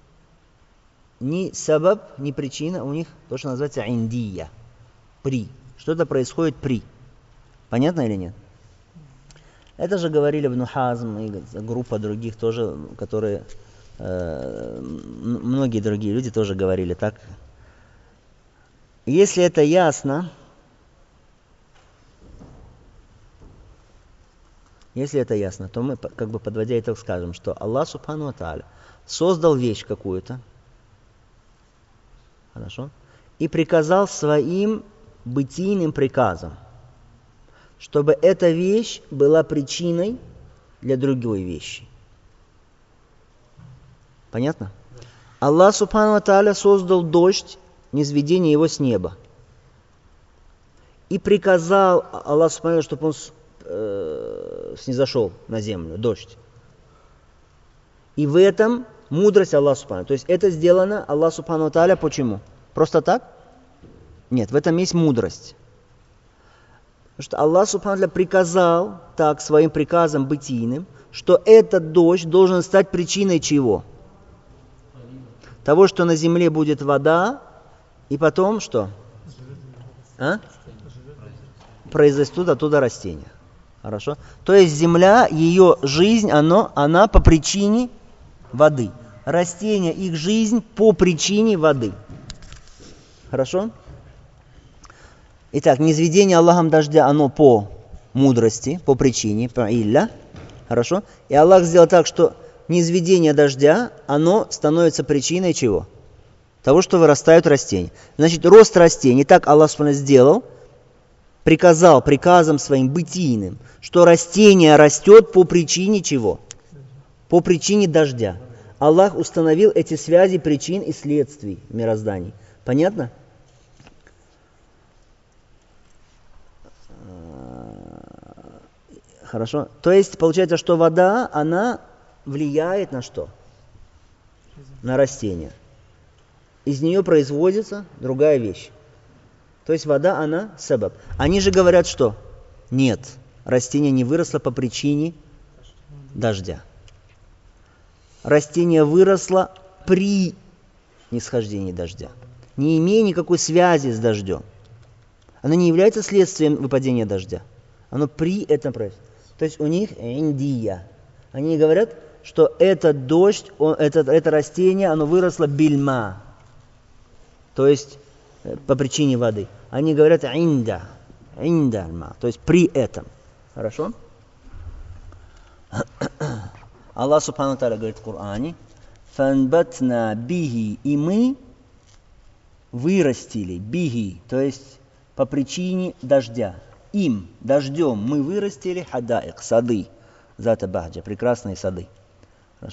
ни сабаб, ни причина, у них то, что называется индия. При. Что-то происходит при. Понятно или нет? Это же говорили Ибн Хазм и группа других тоже, которые, э, многие другие люди тоже говорили так. Если это ясно, если это ясно, то мы, как бы подводя итог, скажем, что Аллах Субхану ва Тааля создал вещь какую-то, хорошо, и приказал своим бытийным приказом, чтобы эта вещь была причиной для другой вещи. Понятно? Аллах Субхану ва Тааля создал дождь, низведение его с неба. И приказал Аллах Субхану ва Тааля, чтобы он э, снизошел на землю, дождь. И в этом мудрость Аллаха Субхану. То есть это сделано Аллах Субхану ва Тааля почему? Просто так? Нет, в этом есть мудрость. Потому что Аллах Субхану ва Тааля приказал так своим приказом бытийным, что этот дождь должен стать причиной чего? Того, что на земле будет вода, и потом что? А? Произрастут оттуда растения. Хорошо? То есть земля, ее жизнь, оно, она по причине воды. Растения, их жизнь по причине воды. Хорошо? Итак, низведение Аллахом дождя, оно по мудрости, по причине, по илля. Хорошо? И Аллах сделал так, что низведение дождя, оно становится причиной чего? Того, что вырастают растения. Значит, рост растений, так Аллах сделал, приказал приказом своим бытийным, что растение растет по причине чего? По причине дождя. Аллах установил эти связи причин и следствий в мироздании. Понятно? Хорошо. То есть, получается, что вода, она влияет на что? На растение. Из нее производится другая вещь. То есть вода, она сабаб. Они же говорят, что нет, растение не выросло по причине дождя. Растение выросло при нисхождении дождя, не имея никакой связи с дождем. Оно не является следствием выпадения дождя. Оно при этом происходит. То есть у них индия. Они говорят, что этот дождь, он, это, это растение, оно выросло бильма. То есть по причине воды. Они говорят инда. Инда альма. То есть при этом. Хорошо? Аллах Субхану Тааля говорит в Коране: «Фанбатна биги», и мы вырастили биги, то есть по причине дождя. Им, дождем, мы вырастили хадаик, сады, зата бахджа, прекрасные сады. Хорошо?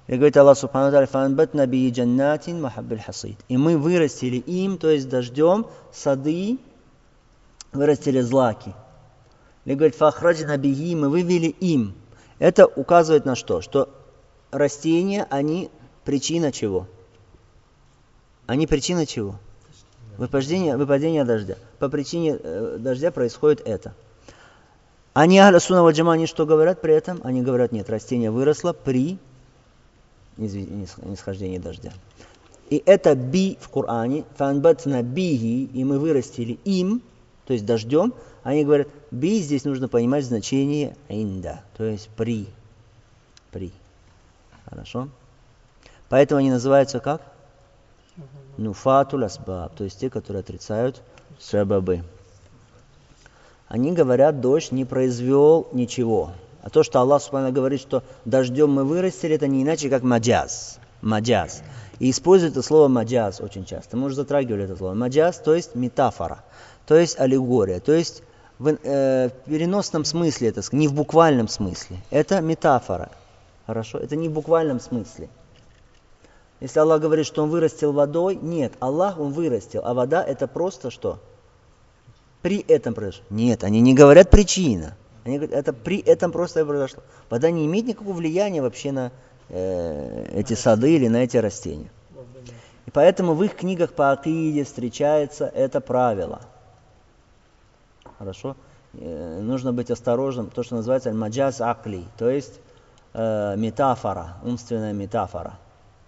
И говорит Аллах Субхану ва Тааля: и мы вырастили им, то есть дождем, сады, вырастили злаки. И говорит, фахраджна биги, мы вывели им. Это указывает на что? Что растения, они причина чего? Они причина чего? Выпадение, выпадение дождя. По причине э, дождя происходит это. Они, ахля сунна валь джама, они что говорят при этом? Они говорят, нет, растение выросло при нисхождении дождя. И это би в Коране, фанбатна биги, и мы вырастили им, то есть дождем. Они говорят, би здесь нужно понимать значение инда, то есть при. При. Хорошо? Поэтому они называются как? Нуфатул асбаб, то есть те, которые отрицают сабабы. Они говорят, дождь не произвел ничего. А то, что Аллах Субхану говорит, что дождем мы вырастили, это не иначе, как маджаз. Маджаз. И используют это слово маджаз очень часто. Мы уже затрагивали это слово. Маджаз, то есть метафора, то есть аллегория, то есть в, э, в переносном смысле, это, не в буквальном смысле. Это метафора. Хорошо? Это не в буквальном смысле. Если Аллах говорит, что Он вырастил водой, нет, Аллах Он вырастил, а вода это просто что? При этом произошло. Нет, они не говорят причина. Они говорят, это при этом просто произошло. Вода не имеет никакого влияния вообще на э, эти сады или на эти растения. И поэтому в их книгах по акиде встречается это правило. Хорошо? Э, нужно быть осторожным. То, что называется маджаз акли, то есть э, метафора, умственная метафора.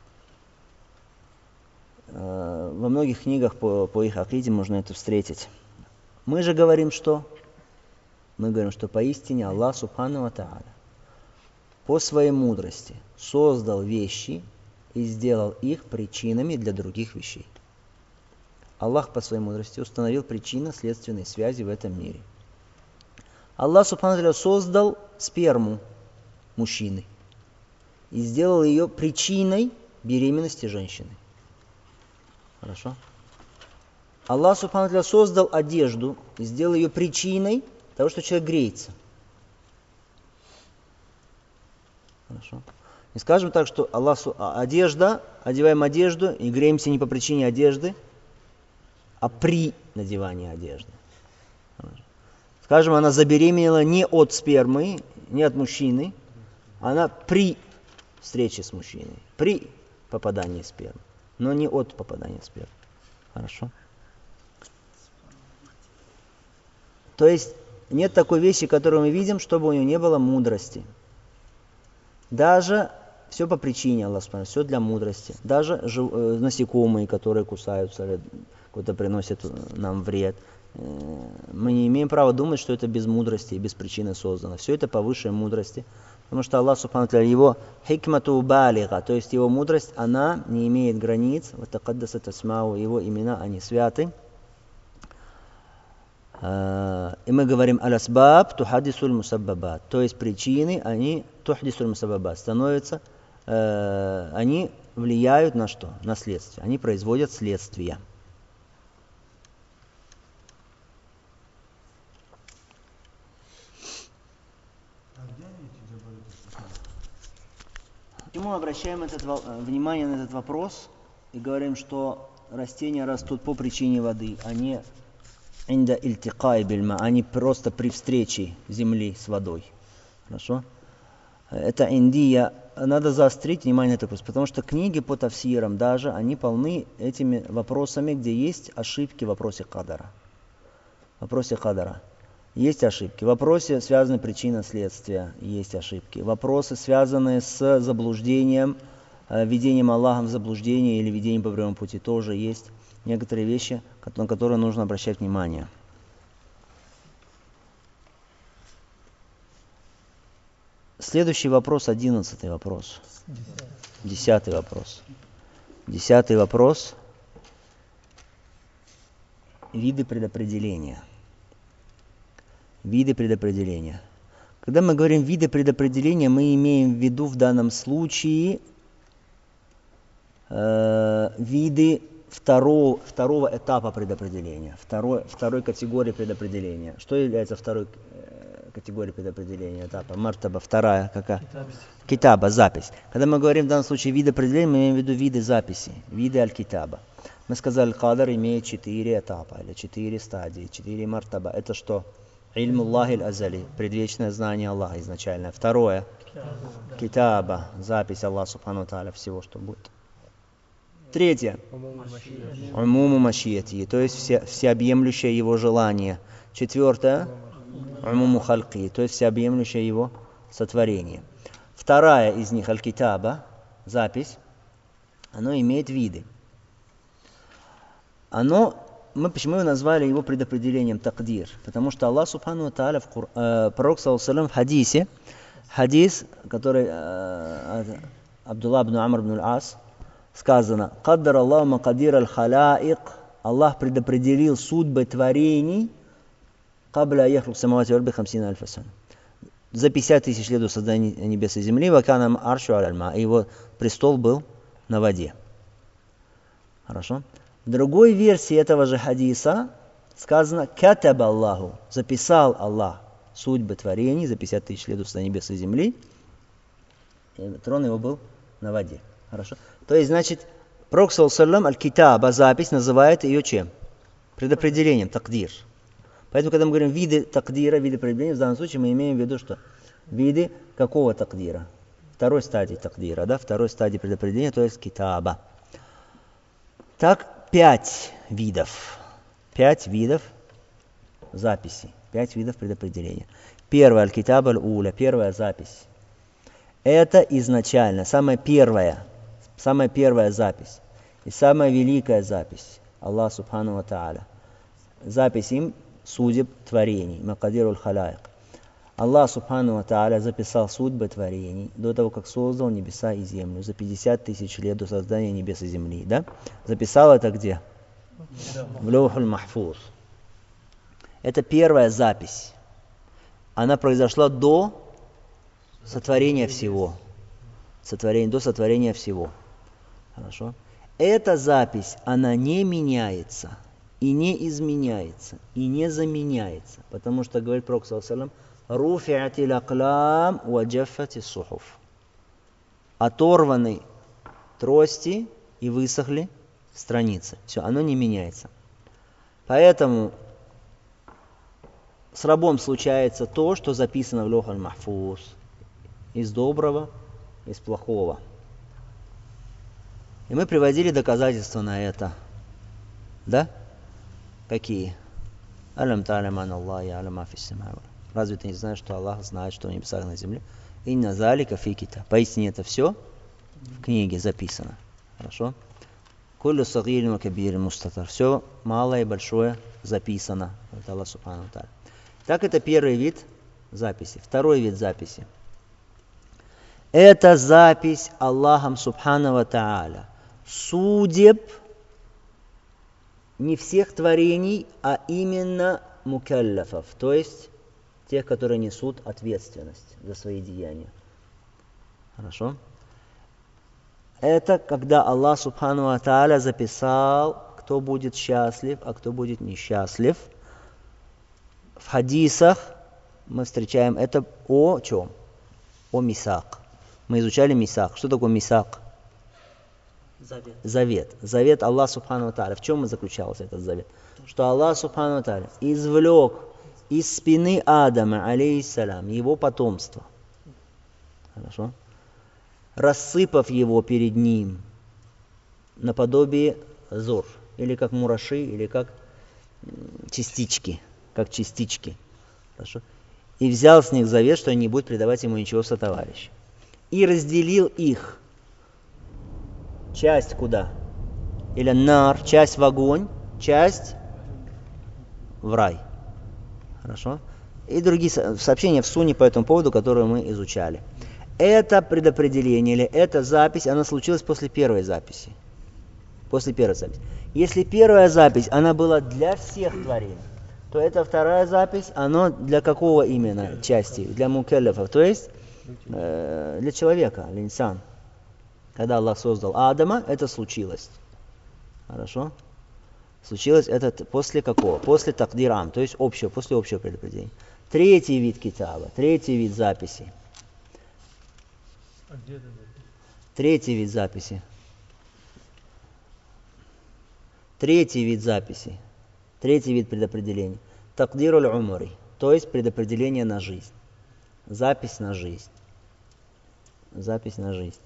Э, во многих книгах по, по их акиде можно это встретить. Мы же говорим, что? Мы говорим, что поистине Аллах Субхану ва Тааля по своей мудрости создал вещи и сделал их причинами для других вещей. Аллах по своей мудрости установил причинно-следственные связи в этом мире. Аллах Субхану ва Тааля создал сперму мужчины и сделал ее причиной беременности женщины. Хорошо? Аллах Субхану ва Тааля создал одежду и сделал ее причиной того, что человек греется. Хорошо. Не скажем так, что Аллах, одежда, одеваем одежду и греемся не по причине одежды, а при надевании одежды. Хорошо. Скажем, она забеременела не от спермы, не от мужчины, она при встрече с мужчиной, при попадании спермы, но не от попадания спермы. Хорошо. То есть нет такой вещи, которую мы видим, чтобы у нее не было мудрости. Даже все по причине Аллаха, все для мудрости. Даже жив, э, насекомые, которые кусаются, кто-то приносит нам вред. Э, мы не имеем права думать, что это без мудрости и без причины создано. Все это по высшей мудрости. Потому что Аллах, Субхану ва Тааля, его хикмату балига, то есть его мудрость, она не имеет границ. Ватакаддасат асмау, его имена, они святы. И мы говорим аль-асбаб тухаддисуль мусаббабат, то есть причины, они тухаддисуль мусаббабат, становятся, э, они влияют на что? На следствие, они производят следствия. Почему мы обращаем этот, внимание на этот вопрос и говорим, что растения растут по причине воды, а не инда ильтикай бильма, а не просто при встрече земли с водой. Хорошо? Это индия. Надо заострить внимание на этот вопрос, потому что книги по тафсирам даже, они полны этими вопросами, где есть ошибки в вопросе кадара. В вопросе кадара. Есть ошибки. В вопросе, связанной причина-следствия, есть ошибки. Вопросы, связанные с заблуждением, введением Аллахом в заблуждение или введением по прямому пути, тоже есть некоторые вещи, на которые нужно обращать внимание. Следующий вопрос, одиннадцатый вопрос. Десятый вопрос. Десятый вопрос. Виды предопределения. Виды предопределения. Когда мы говорим виды предопределения, мы имеем в виду в данном случае э, виды второго, второго этапа предопределения, второй, второй категории предопределения. Что является второй, э, категория предопределения этапа. Мартаба вторая какая? Китаба, запись. Когда мы говорим в данном случае виды определения, мы имеем в виду виды записи, виды аль-китаба. Мы сказали, кадар имеет четыре этапа, или четыре стадии, четыре мартаба. Это что? Ильм Аллахи аль-азали, предвечное знание Аллаха изначальное. Второе. Китаба, запись Аллаха субхану тааля всего, что будет. Третье. Умуму машияти, то есть все, всеобъемлющее его желание. Четвертое. Умуму халки, то есть всеобъемлющее его сотворение. Вторая из них, аль-китаба, запись, оно имеет виды. Оно, мы почему назвали его предопределением такдир? Потому что Аллах субхану тааля, э, пророк саллаллаху алейхи ва саллям в хадисе, хадис, который э, Абдулла ибн Амр ибн аль-Ас, сказано, «Каддар Аллаху макадир аль-халаик», Аллах предопределил судьбы творений, «Кабля яхлук самавати варби хамсина альфасан». За пятьдесят тысяч лет до создания небес и земли, ваканам аршу аль-альма, и его престол был на воде. Хорошо? В другой версии этого же хадиса сказано, «Катаба Аллаху», записал Аллах судьбы творений за пятьдесят тысяч лет до создания небес и земли, и трон его был на воде. Хорошо? То есть, значит, пророк саллаллаху алейхи ва саллям аль-китаба, запись, называет ее чем? Предопределением, такдир. Поэтому, когда мы говорим виды такдира, виды предопределения, в данном случае мы имеем в виду, что виды какого такдира? Второй стадии такдира, да? Второй стадии предопределения, то есть китаба. Так, пять видов. Пять видов записи. Пять видов предопределения. Первая, аль-китаба аль-уля, первая запись. Это изначально, самая первая, самая первая запись. И самая великая запись. Аллах субхану ва тааля. Запись им судеб творений. Макадируль халаик. Аллах субхану ва тааля записал судьбы творений до того, как создал небеса и землю. За пятьдесят тысяч лет до создания небес и земли. Да? Записал это где? В лаухуль махфуз. Это первая запись. Она произошла до сотворения всего. Сотворение, до сотворения всего. Хорошо? Эта запись, она не меняется, и не изменяется, и не заменяется. Потому что, говорит пророк саллаллаху алейхи ва саллям, «Руфи'атил аклам ва джаффатис сухуф». Оторваны трости и высохли страницы. Все, оно не меняется. Поэтому с рабом случается то, что записано в лаухуль махфуз. Из доброго, из плохого. И мы приводили доказательства на это. Да? Какие? Алям та'алям ан Аллах я'алям ма фис сама'и. Разве ты не знаешь, что Аллах знает, что в небесах и на земле? Инна залика фи китаб. Поистине это все в книге записано. Хорошо? Куллю сагирин ва кабирин мустатар. Все малое и большое записано. Это Аллах субхану ва тааля. Так, это первый вид записи. Второй вид записи. Это запись Аллахом субхану ва тааля судеб не всех творений, а именно мукаллафов, то есть тех, которые несут ответственность за свои деяния. Хорошо? Это когда Аллах субхану ва тааля записал, кто будет счастлив, а кто будет несчастлив. В хадисах мы встречаем это о чем? О мисак. Мы изучали мисак. Что такое мисак? Завет. Завет. Завет Аллах субхану ва тааля. В чем заключался этот завет? Что Аллах субхану ва тааля извлек из спины Адама, алейхиссалям, его потомство. Хорошо? Рассыпав его перед ним наподобие зор. Или как мураши, или как частички. Как частички. Хорошо? И взял с них завет, что они не будут предавать ему ничего сотоварища. И разделил их. Часть куда? Или нар, часть в огонь, часть в рай. Хорошо? И другие сообщения в Сунне по этому поводу, которые мы изучали. Это предопределение или эта запись, она случилась после первой записи. После первой записи. Если первая запись, она была для всех творений, то эта вторая запись, она для какого именно части? Для мукаллафов, то есть э, для человека, для инсан. Когда Аллах создал Адама, это случилось. Хорошо? Случилось это после какого? После такдирам, то есть общего, после общего предопределения. Третий вид китаба, третий вид записи. А где это? Третий вид записи. Третий вид записи. Третий вид предопределения. Такдируль умри, то есть предопределение на жизнь. Запись на жизнь. Запись на жизнь.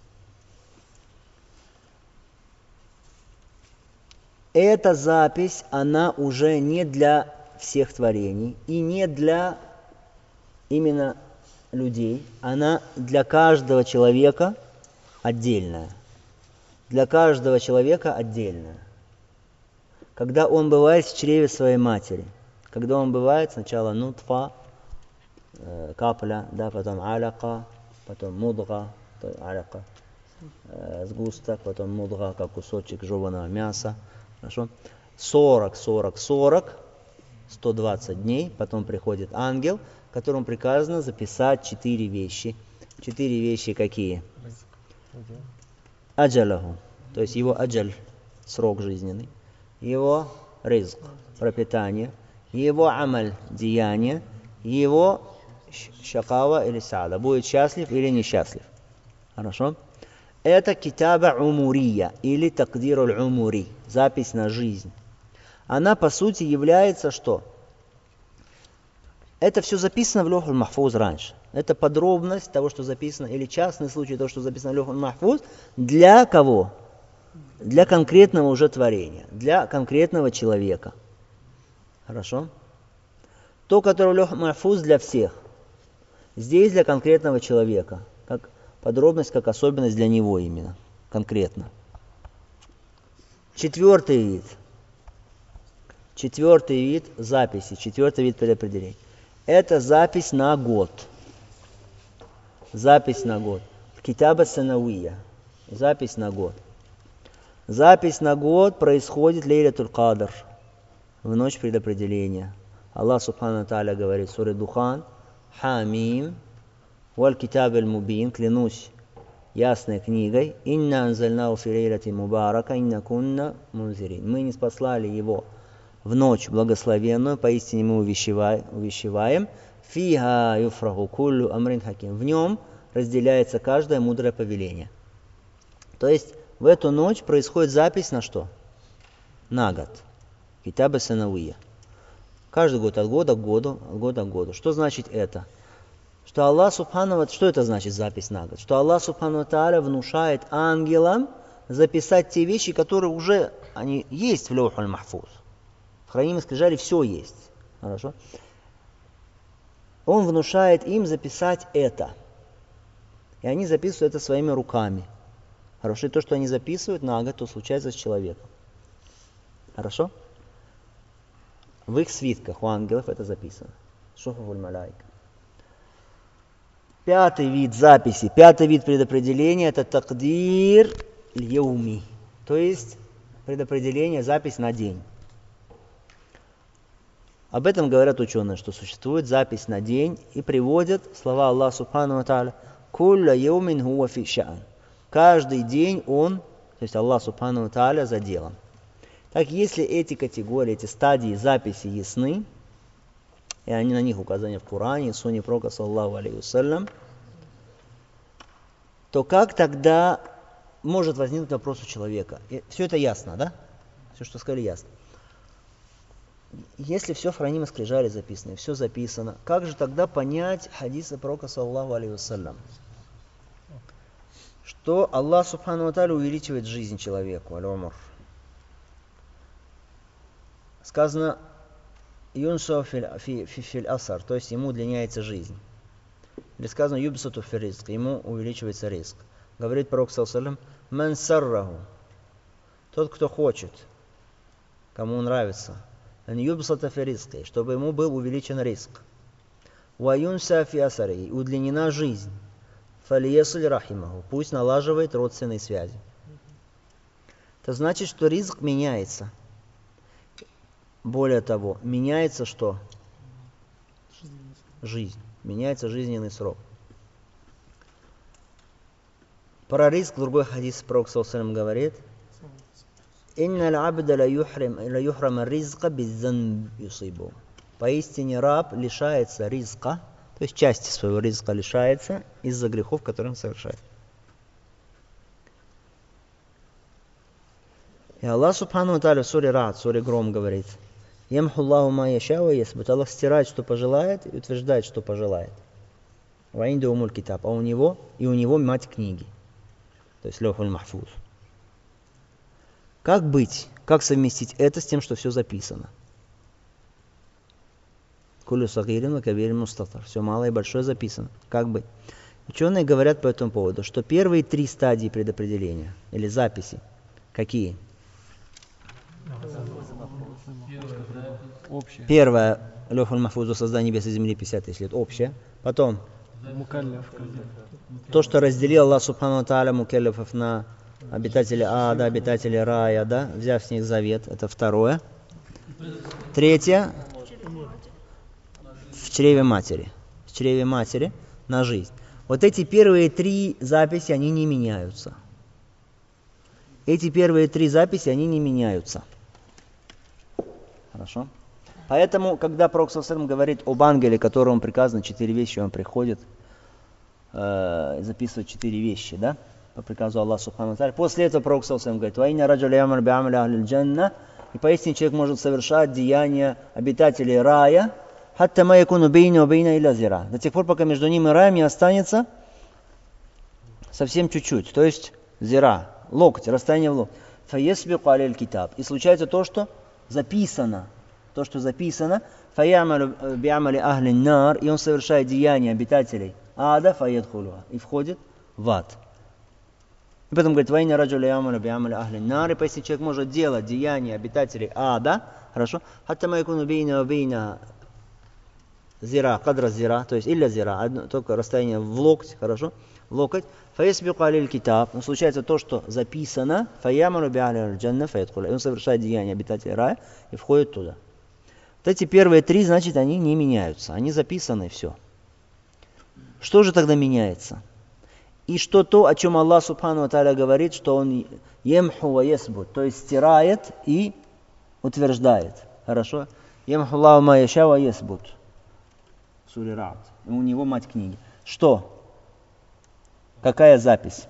Эта запись, она уже не для всех творений и не для именно людей. Она для каждого человека отдельная. Для каждого человека отдельная. Когда он бывает в чреве своей матери, когда он бывает сначала нутфа, э, капля, да, потом аляка, потом мудга, аляка, э, сгусток, потом мудга, как кусочек жеваного мяса. Хорошо? сорок, сорок, сорок, сто двадцать дней, потом приходит ангел, которому приказано записать четыре вещи. Четыре вещи какие? Аджалаху, то есть его аджаль, срок жизненный. Его ризк, пропитание, его амаль, деяние, его шакава или саада, будет счастлив или несчастлив. Хорошо? Это китаба умурия или такдируль умури, запись на жизнь. Она по сути является что? Это все записано в Лохуль Махфуз раньше. Это подробность того, что записано, или частный случай того, что записано в Лохуль Махфуз, для кого? Для конкретного уже творения, для конкретного человека. Хорошо? То, которое в Лохуль Махфуз для всех. Здесь для конкретного человека. Как подробность, как особенность для него именно. Конкретно. Четвертый вид. Четвертый вид записи. Четвертый вид предопределения. Это запись на год. Запись на год. Китаба санавия. Запись на год. Запись на год происходит Лейлатуль Кадр, в ночь предопределения. Аллах Субхану ва Тааля говорит в суре Духан: Хамим, валь китаб аль-мубин, клянусь ясной книгой, инна анзальнаху фи лейлати мубарака, инна кунна мунзирин. Мы не спаслали его в ночь благословенную, поистине мы увещеваем. Фиха юфраху куллю амрин хаким. В нем разделяется каждое мудрое повеление. То есть в эту ночь происходит запись на что? На год. Китаба санавия. Каждый год, от года к году, от года к году. Что значит это? Что Аллах Субхану ва Тааля, что это значит запись на год? Что Аллах Субхану ва Тааля внушает ангелам записать те вещи, которые уже они есть в Лохуль Махфуз. В хранимой скрижали все есть. Хорошо? Он внушает им записать это. И они записывают это своими руками. Хорошо? И то, что они записывают на год, то случается с человеком. Хорошо? В их свитках у ангелов это записано. Шуфафуль малайка. Пятый вид записи, пятый вид предопределения — это такдир льяуми. То есть предопределение, запись на день. Об этом говорят ученые, что существует запись на день, и приводят слова Аллаха Субхану ва Тааля: «Кулля яумин хуа фи ша'ан». Каждый день он, то есть Аллах Субхану ва Тааля, за делом. Так, если эти категории, эти стадии записи ясны, и они, на них указаны в Коране и Сунне Пророка саллаллаху алейхи вассалям, то как тогда может возникнуть вопрос у человека? И все это ясно, да? Все, что сказали, ясно. Если все в хранимой скрижали записано, все записано, как же тогда понять хадисы Пророка саллаллаху алейхи вассалям? Что Аллах Субхану ва Тааля увеличивает жизнь человеку, аль-умр. Сказано юнсу фил асар, то есть ему удлиняется жизнь. Или сказано юбсату фил ризк, ему увеличивается ризк. Говорит Пророк саллаллаху алейхи вассалям: ман сарраху, тот, кто хочет, кому нравится, ан юбсата фил ризки, чтобы ему был увеличен ризк. Ва юнса фи асари, удлинена жизнь. Фалиясуль рахимаху, пусть налаживает родственные связи. Это значит, что ризк меняется. Более того, меняется что? Жизнь. Меняется жизненный срок. Про ризк другой хадис Пророк саллаллаху алейхи ва саллям говорит: «Инна аль-абда ла юхрам ризка беззанб юсибу». поистине раб лишается ризка, то есть части своего ризка лишается из-за грехов, которые он совершает. И Аллах Субхану ва Тааля в суре Рад, в суре Гром говорит: «Ямху Аллаху ма яшау ва ясбут». Аллах стирает, что пожелает, и утверждает, что пожелает. Ва индаху умуль китаб. А у него, и у него мать книги. То есть лёхуль махфуз. Как быть? Как совместить это с тем, что все записано? Кулю сагирин ва кабирин мустатар. Все малое и большое записано. Как быть? Ученые говорят по этому поводу, что первые три стадии предопределения, или записи, какие? Общее. Первое, лёхуль махфузу, создание небес и земли, пятьдесят тысяч лет, общее. Потом, то, что разделил Аллах Субхану ва Тааля мукеллефов на обитатели ада, обитатели рая, да, взяв с них завет, это второе. Третье, в чреве матери. В чреве матери на жизнь. Вот эти первые три записи, они не меняются. Эти первые три записи, они не меняются. Хорошо? Поэтому, когда Пророк саллаллаху алейхи ва саллям говорит об ангеле, которому приказано четыре вещи, он приходит, э, записывает четыре вещи, да, по приказу Аллаха Субхану ва Тааля. После этого Пророк саллаллаху алейхи ва саллям говорит: «Ва инна раджуля ямаль би'амали ахлил джанна». И поистине человек может совершать деяния обитателей рая, хатта ма якуну бейна ва бейна илля зира. До тех пор, пока между ним и раем не останется совсем чуть-чуть, то есть зира, локоть, расстояние в локоть. Фаясбику аляль китаб. И случается то, что записано. То, что записано. Фаямалю би'амали ахлин нар. И он совершает деяния обитателей ада, фаядхулуха. И входит в ад. И потом говорит: «Ва инна раджуля ямалю би'амали ахлин нар». И поэтому человек может делать деяния обитателей ада, хорошо, хатта ма якуну бейна ва бейна зира, кадра зира, то есть илля зира, одно, только расстояние в локоть, хорошо, в локоть. Фаясбику аляль китаб. Но случается то, что записано. Фаямалю би'ахлил джанна фаядхулуха. И он совершает деяния обитателей рая и входит туда. Вот эти первые три, значит, они не меняются. Они записаны, все. Что же тогда меняется? И что то, о чем Аллах Субхану ва Тааля говорит, что он ямху ва ясбут, то есть стирает и утверждает. Хорошо? Ямху Аллаху ма яша ва ясбут. Суре Рад. У него мать книги. Что? Какая запись?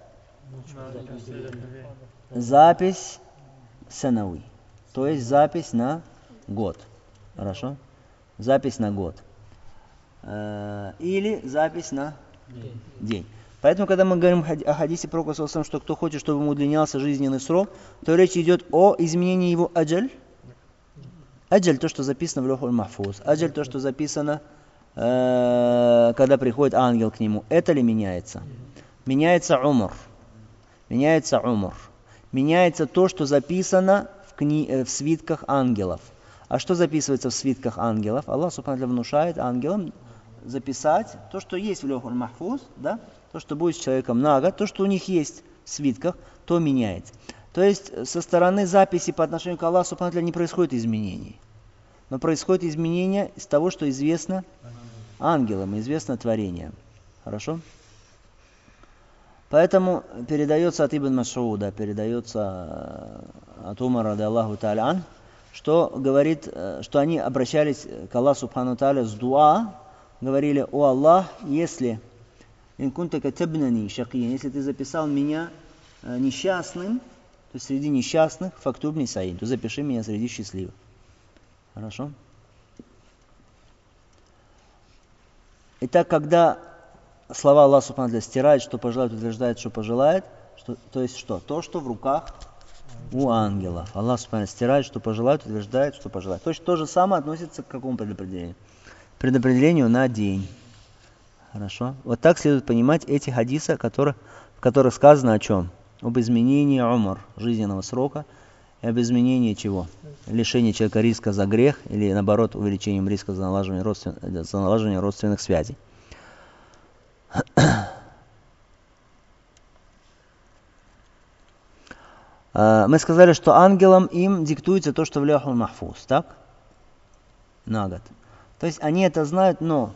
Запись санави. То есть запись на год. Хорошо? Запись на год. Или запись на день. Поэтому, когда мы говорим о хадисе Пророка саллаллаху алейхи ва саллям, что кто хочет, чтобы ему удлинялся жизненный срок, то речь идет о изменении его аджаль. Аджаль, то, что записано в лёхуль махфуз. Аджаль, то, что записано, э, когда приходит ангел к нему. Это ли меняется? Меняется умр. Меняется умр. Меняется то, что записано в, кни... в свитках ангелов. А что записывается в свитках ангелов? Аллах Субхану ва Тааля внушает ангелам записать то, что есть в лёхуль махфуз, да? То, что будет с человеком на год, то, что у них есть в свитках, то меняется. То есть со стороны записи по отношению к Аллаху Субхану ва Тааля не происходит изменений. Но происходит изменение из того, что известно ангелам, известно творениям. Хорошо? Поэтому передается от Ибн Мас'уда, передается от Умара, ради Аллаху Тааля ан, что говорит, что они обращались к Аллаху Субхану ва Тааля с дуа, говорили: «О Аллах, если инкунта катабнани шакиян, если ты записал меня несчастным, то есть среди несчастных, фактубни саин, то запиши меня среди счастливых». Хорошо? Итак, когда слова Аллаха Субхану ва Тааля стирает, что пожелает, утверждает, что пожелает, что, то есть что? То, что в руках у ангелов. Аллах Субхану ва Тааля стирает, что пожелает, утверждает, что пожелает. То есть то же самое относится к какому предопределению? Предопределению на день. Хорошо? Вот так следует понимать эти хадисы, которых, в которых сказано о чем? Об изменении умр, жизненного срока, и об изменении чего? Лишении человека риска за грех, или наоборот, увеличением риска за налаживание, родствен... за налаживание родственных связей. Мы сказали, что ангелам им диктуется то, что в лёхуль махфуз, так? На год. То есть они это знают, но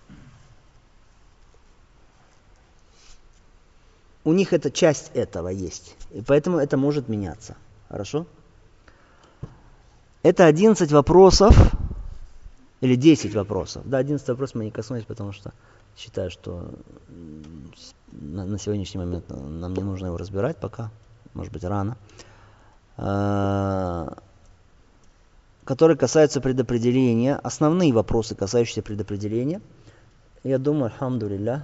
у них эта часть этого есть. И поэтому это может меняться. Хорошо? Это одиннадцать вопросов, Или десять вопросов. Да, одиннадцатый вопрос мы не коснулись, потому что считаю, что на, на сегодняшний момент нам не нужно его разбирать пока, может быть, рано. Которые касаются предопределения, основные вопросы, касающиеся предопределения. Я думаю, альхамдулилля,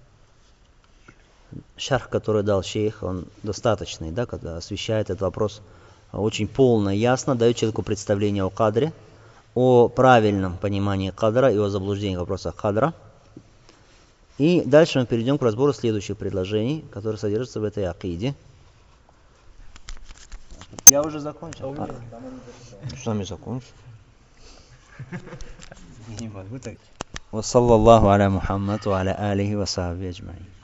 шарх, который дал шейх, он достаточный, да, когда освещает этот вопрос очень полно, ясно, дает человеку представление о кадре, о правильном понимании кадра и о заблуждении в вопросах кадра. И дальше мы перейдем к разбору следующих предложений, которые содержатся в этой акиде. Я уже закончил. А, что мне закончил? Я не могу так. Ва саллаллаху аля Мухаммад ва аля алихи ва сахбихи аджмаин.